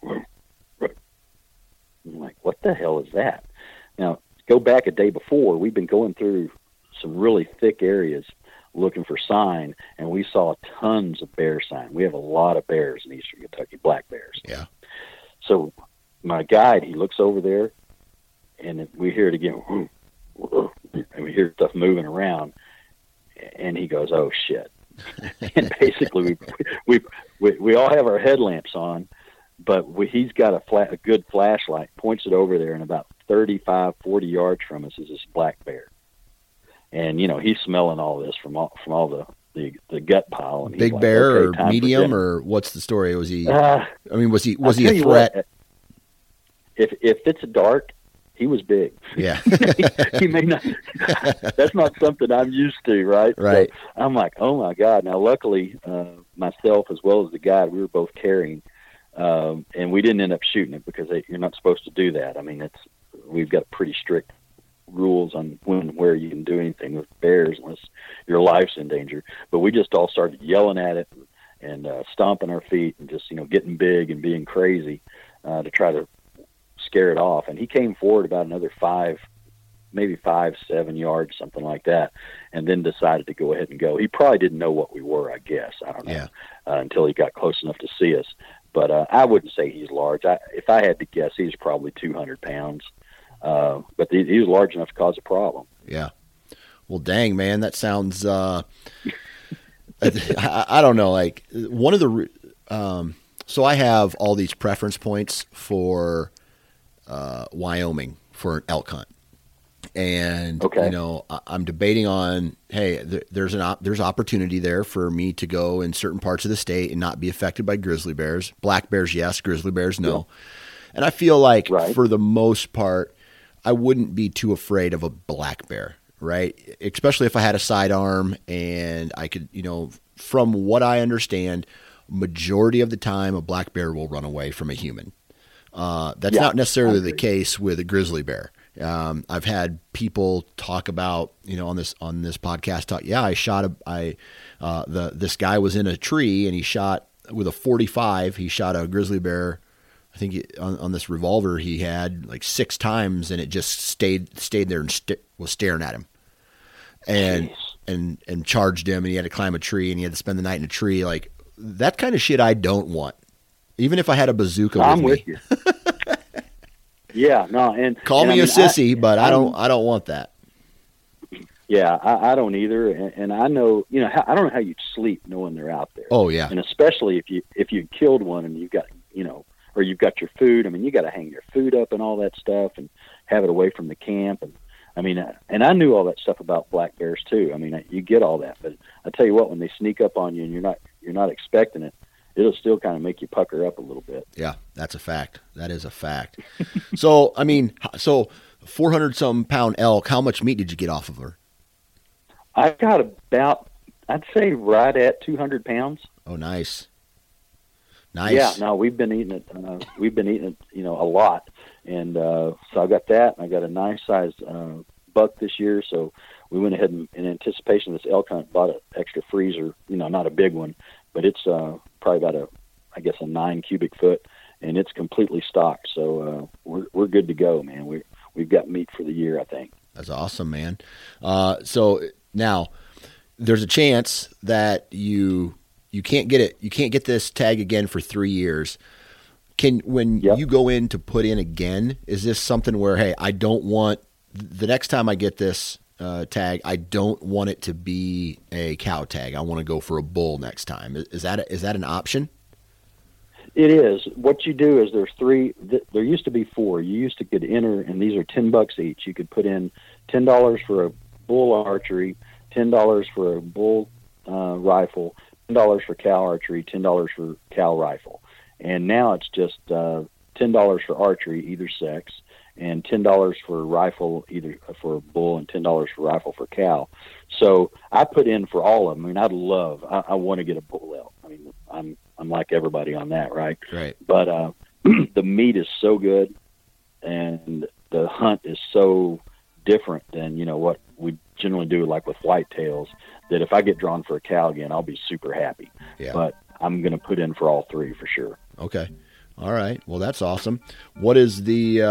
I'm like, what the hell is that? Now, go back a day before, we've been going through some really thick areas looking for sign, and we saw tons of bear sign. We have a lot of bears in eastern Kentucky, black bears. Yeah. So my guide, he looks over there, and we hear it again, and we hear stuff moving around, and he goes, "Oh shit!" And basically, we all have our headlamps on, but he's got a good flashlight, points it over there, and about 35, 40 yards from us is this black bear. And, he's smelling all this from all the gut pile. And big he's bear like, or medium, or what's the story? Was he, was he a threat? What, if it's dark, he was big. Yeah. he may not, that's not something I'm used to. Right. Right. So I'm like, oh my God. Now, luckily, myself, as well as the guide, we were both carrying, and we didn't end up shooting it because you're not supposed to do that. I mean, we've got pretty strict rules on when and where you can do anything with bears unless your life's in danger. But we just all started yelling at it and stomping our feet and just getting big and being crazy to try to scare it off. And he came forward about another 5, 7 yards, something like that, and then decided to go ahead and go. He probably didn't know what we were, I guess. I don't know. Yeah. Until he got close enough to see us. But I wouldn't say he's large. If I had to guess, he's probably 200 pounds. But he was large enough to cause a problem. Yeah. Well, dang, man, that sounds, I don't know, like one of the, so I have all these preference points for, Wyoming for an elk hunt. And, okay. I'm debating on, hey, there's opportunity there for me to go in certain parts of the state and not be affected by grizzly bears. Black bears, yes. Grizzly bears, no. Yeah. And I feel like for the most part, I wouldn't be too afraid of a black bear, right? Especially if I had a sidearm and I could, from what I understand, majority of the time a black bear will run away from a human. That's not necessarily the case with a grizzly bear. I've had people talk about, on this podcast, this guy was in a tree and he shot with a .45. He shot a grizzly bear. I think on this revolver he had like 6 times, and it just stayed there and was staring at him, and charged him, and he had to climb a tree, and he had to spend the night in a tree. Like that kind of shit I don't want, even if I had a bazooka with me. You. Yeah, no, and call me a sissy, but I don't want that. Yeah, I don't either, and I know, I don't know how you'd sleep knowing they're out there. Oh yeah, and especially if you killed one and you've got or you've got your food. I mean, you got to hang your food up and all that stuff, and have it away from the camp. And I mean, and I knew all that stuff about black bears too. I mean, you get all that, but I tell you what, when they sneak up on you and you're not expecting it, it'll still kind of make you pucker up a little bit. Yeah, that's a fact. That is a fact. So, I mean, 400-something pound elk, how much meat did you get off of her? I got about, I'd say right at 200 pounds. Oh, nice. Nice. Yeah, no, we've been eating it. A lot. And so I got that, and I got a nice sized buck this year. So we went ahead and, in anticipation of this elk hunt, bought an extra freezer, not a big one, but it's probably about a 9 cubic foot, and it's completely stocked. So we're good to go, man. We've got meat for the year, I think. That's awesome, man. So now there's a chance that you can't get it. You can't get this tag again for 3 years. When you go in to put in again, is this something where, hey, I don't want the next time I get this tag, I don't want it to be a cow tag. I want to go for a bull next time. Is that an option? It is. What you do is there's 3. There used to be 4. You used to could enter, and these are $10 each. You could put in $10 for a bull archery, $10 for a bull rifle, $10 for cow archery, $10 for cow rifle. And now it's just $10 for archery, either sex, and $10 for a rifle, either for a bull, and $10 for a rifle for cow. So I put in for all of them. I mean, I want to get a bull elk. I mean, I'm like everybody on that, right? Right. But the meat is so good, and the hunt is so different than, you know, what we generally do, like with whitetails, that if I get drawn for a cow again, I'll be super happy. Yeah. But I'm going to put in for all three for sure. Okay. All right. Well, that's awesome. What is the,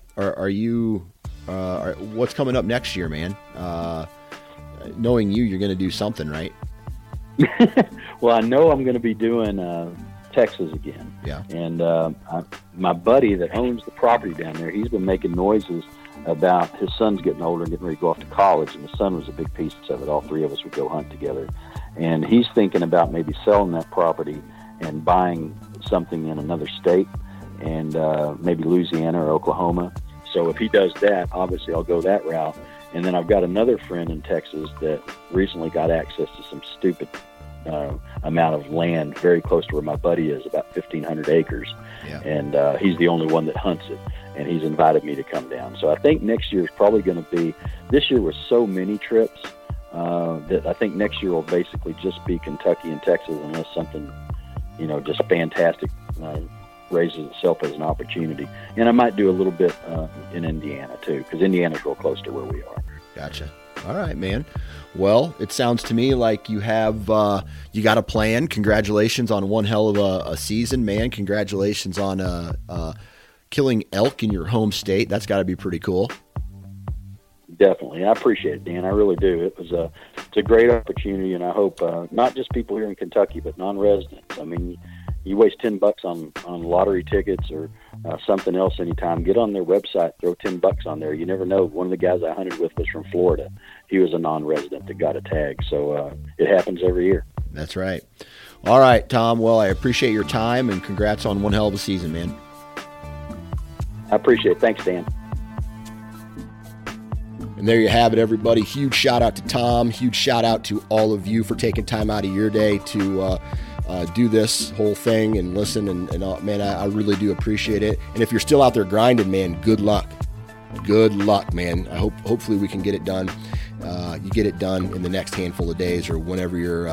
what's coming up next year, man? Knowing you're going to do something, right? Well, I know I'm going to be doing Texas again. Yeah. And my buddy that owns the property down there, he's been making noises about his son's getting older and getting ready to go off to college, and the son was a big piece of it. All three of us would go hunt together. And he's thinking about maybe selling that property and buying something in another state, and maybe Louisiana or Oklahoma. So if he does that, obviously I'll go that route. And then I've got another friend in Texas that recently got access to some stupid amount of land very close to where my buddy is, about 1,500 acres. Yeah. And he's the only one that hunts it, and he's invited me to come down. So I think next year is probably going to be, this year was so many trips that I think next year will basically just be Kentucky and Texas, unless something, you know, just fantastic raises itself as an opportunity. And I might do a little bit in Indiana too, because Indiana's real close to where we are. Gotcha. All right, man. Well, it sounds to me like you have, you got a plan. Congratulations on one hell of a season, man. Congratulations on killing elk in your home state. That's got to be pretty cool. Definitely. I appreciate it, Dan. I really do. It's a great opportunity, and I hope not just people here in Kentucky, but non-residents. I mean, you waste $10 on lottery tickets or something else anytime. Get on their website, throw $10 on there. You never know. One of the guys I hunted with was from Florida. He was a non-resident that got a tag. So it happens every year. That's right. All right, Tom. Well, I appreciate your time, and congrats on one hell of a season, man. I appreciate it. Thanks, Dan. And there you have it, everybody. Huge shout out to Tom. Huge shout out to all of you for taking time out of your day to do this whole thing and listen. And man, I really do appreciate it. And if you're still out there grinding, man, good luck. Good luck, man. Hopefully we can get it done. You get it done in the next handful of days or whenever you're,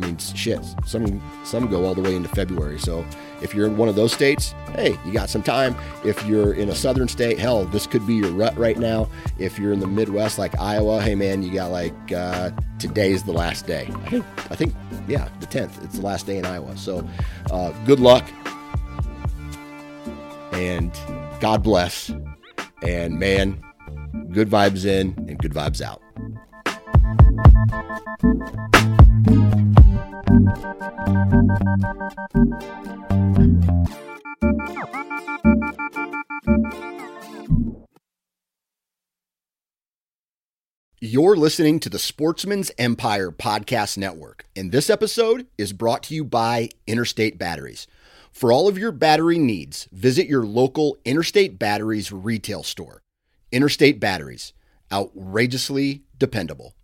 some go all the way into February. So if you're in one of those states, hey, you got some time. If you're in a southern state, hell, this could be your rut right now. If you're in the Midwest like Iowa, hey man, you got like, today's the last day. I think, yeah, the 10th, it's the last day in Iowa. So good luck and God bless. And man, good vibes in and good vibes out. You're listening to the Sportsman's Empire Podcast Network, and this episode is brought to you by Interstate Batteries. For all of your battery needs, visit your local Interstate Batteries retail store. Interstate Batteries, outrageously dependable.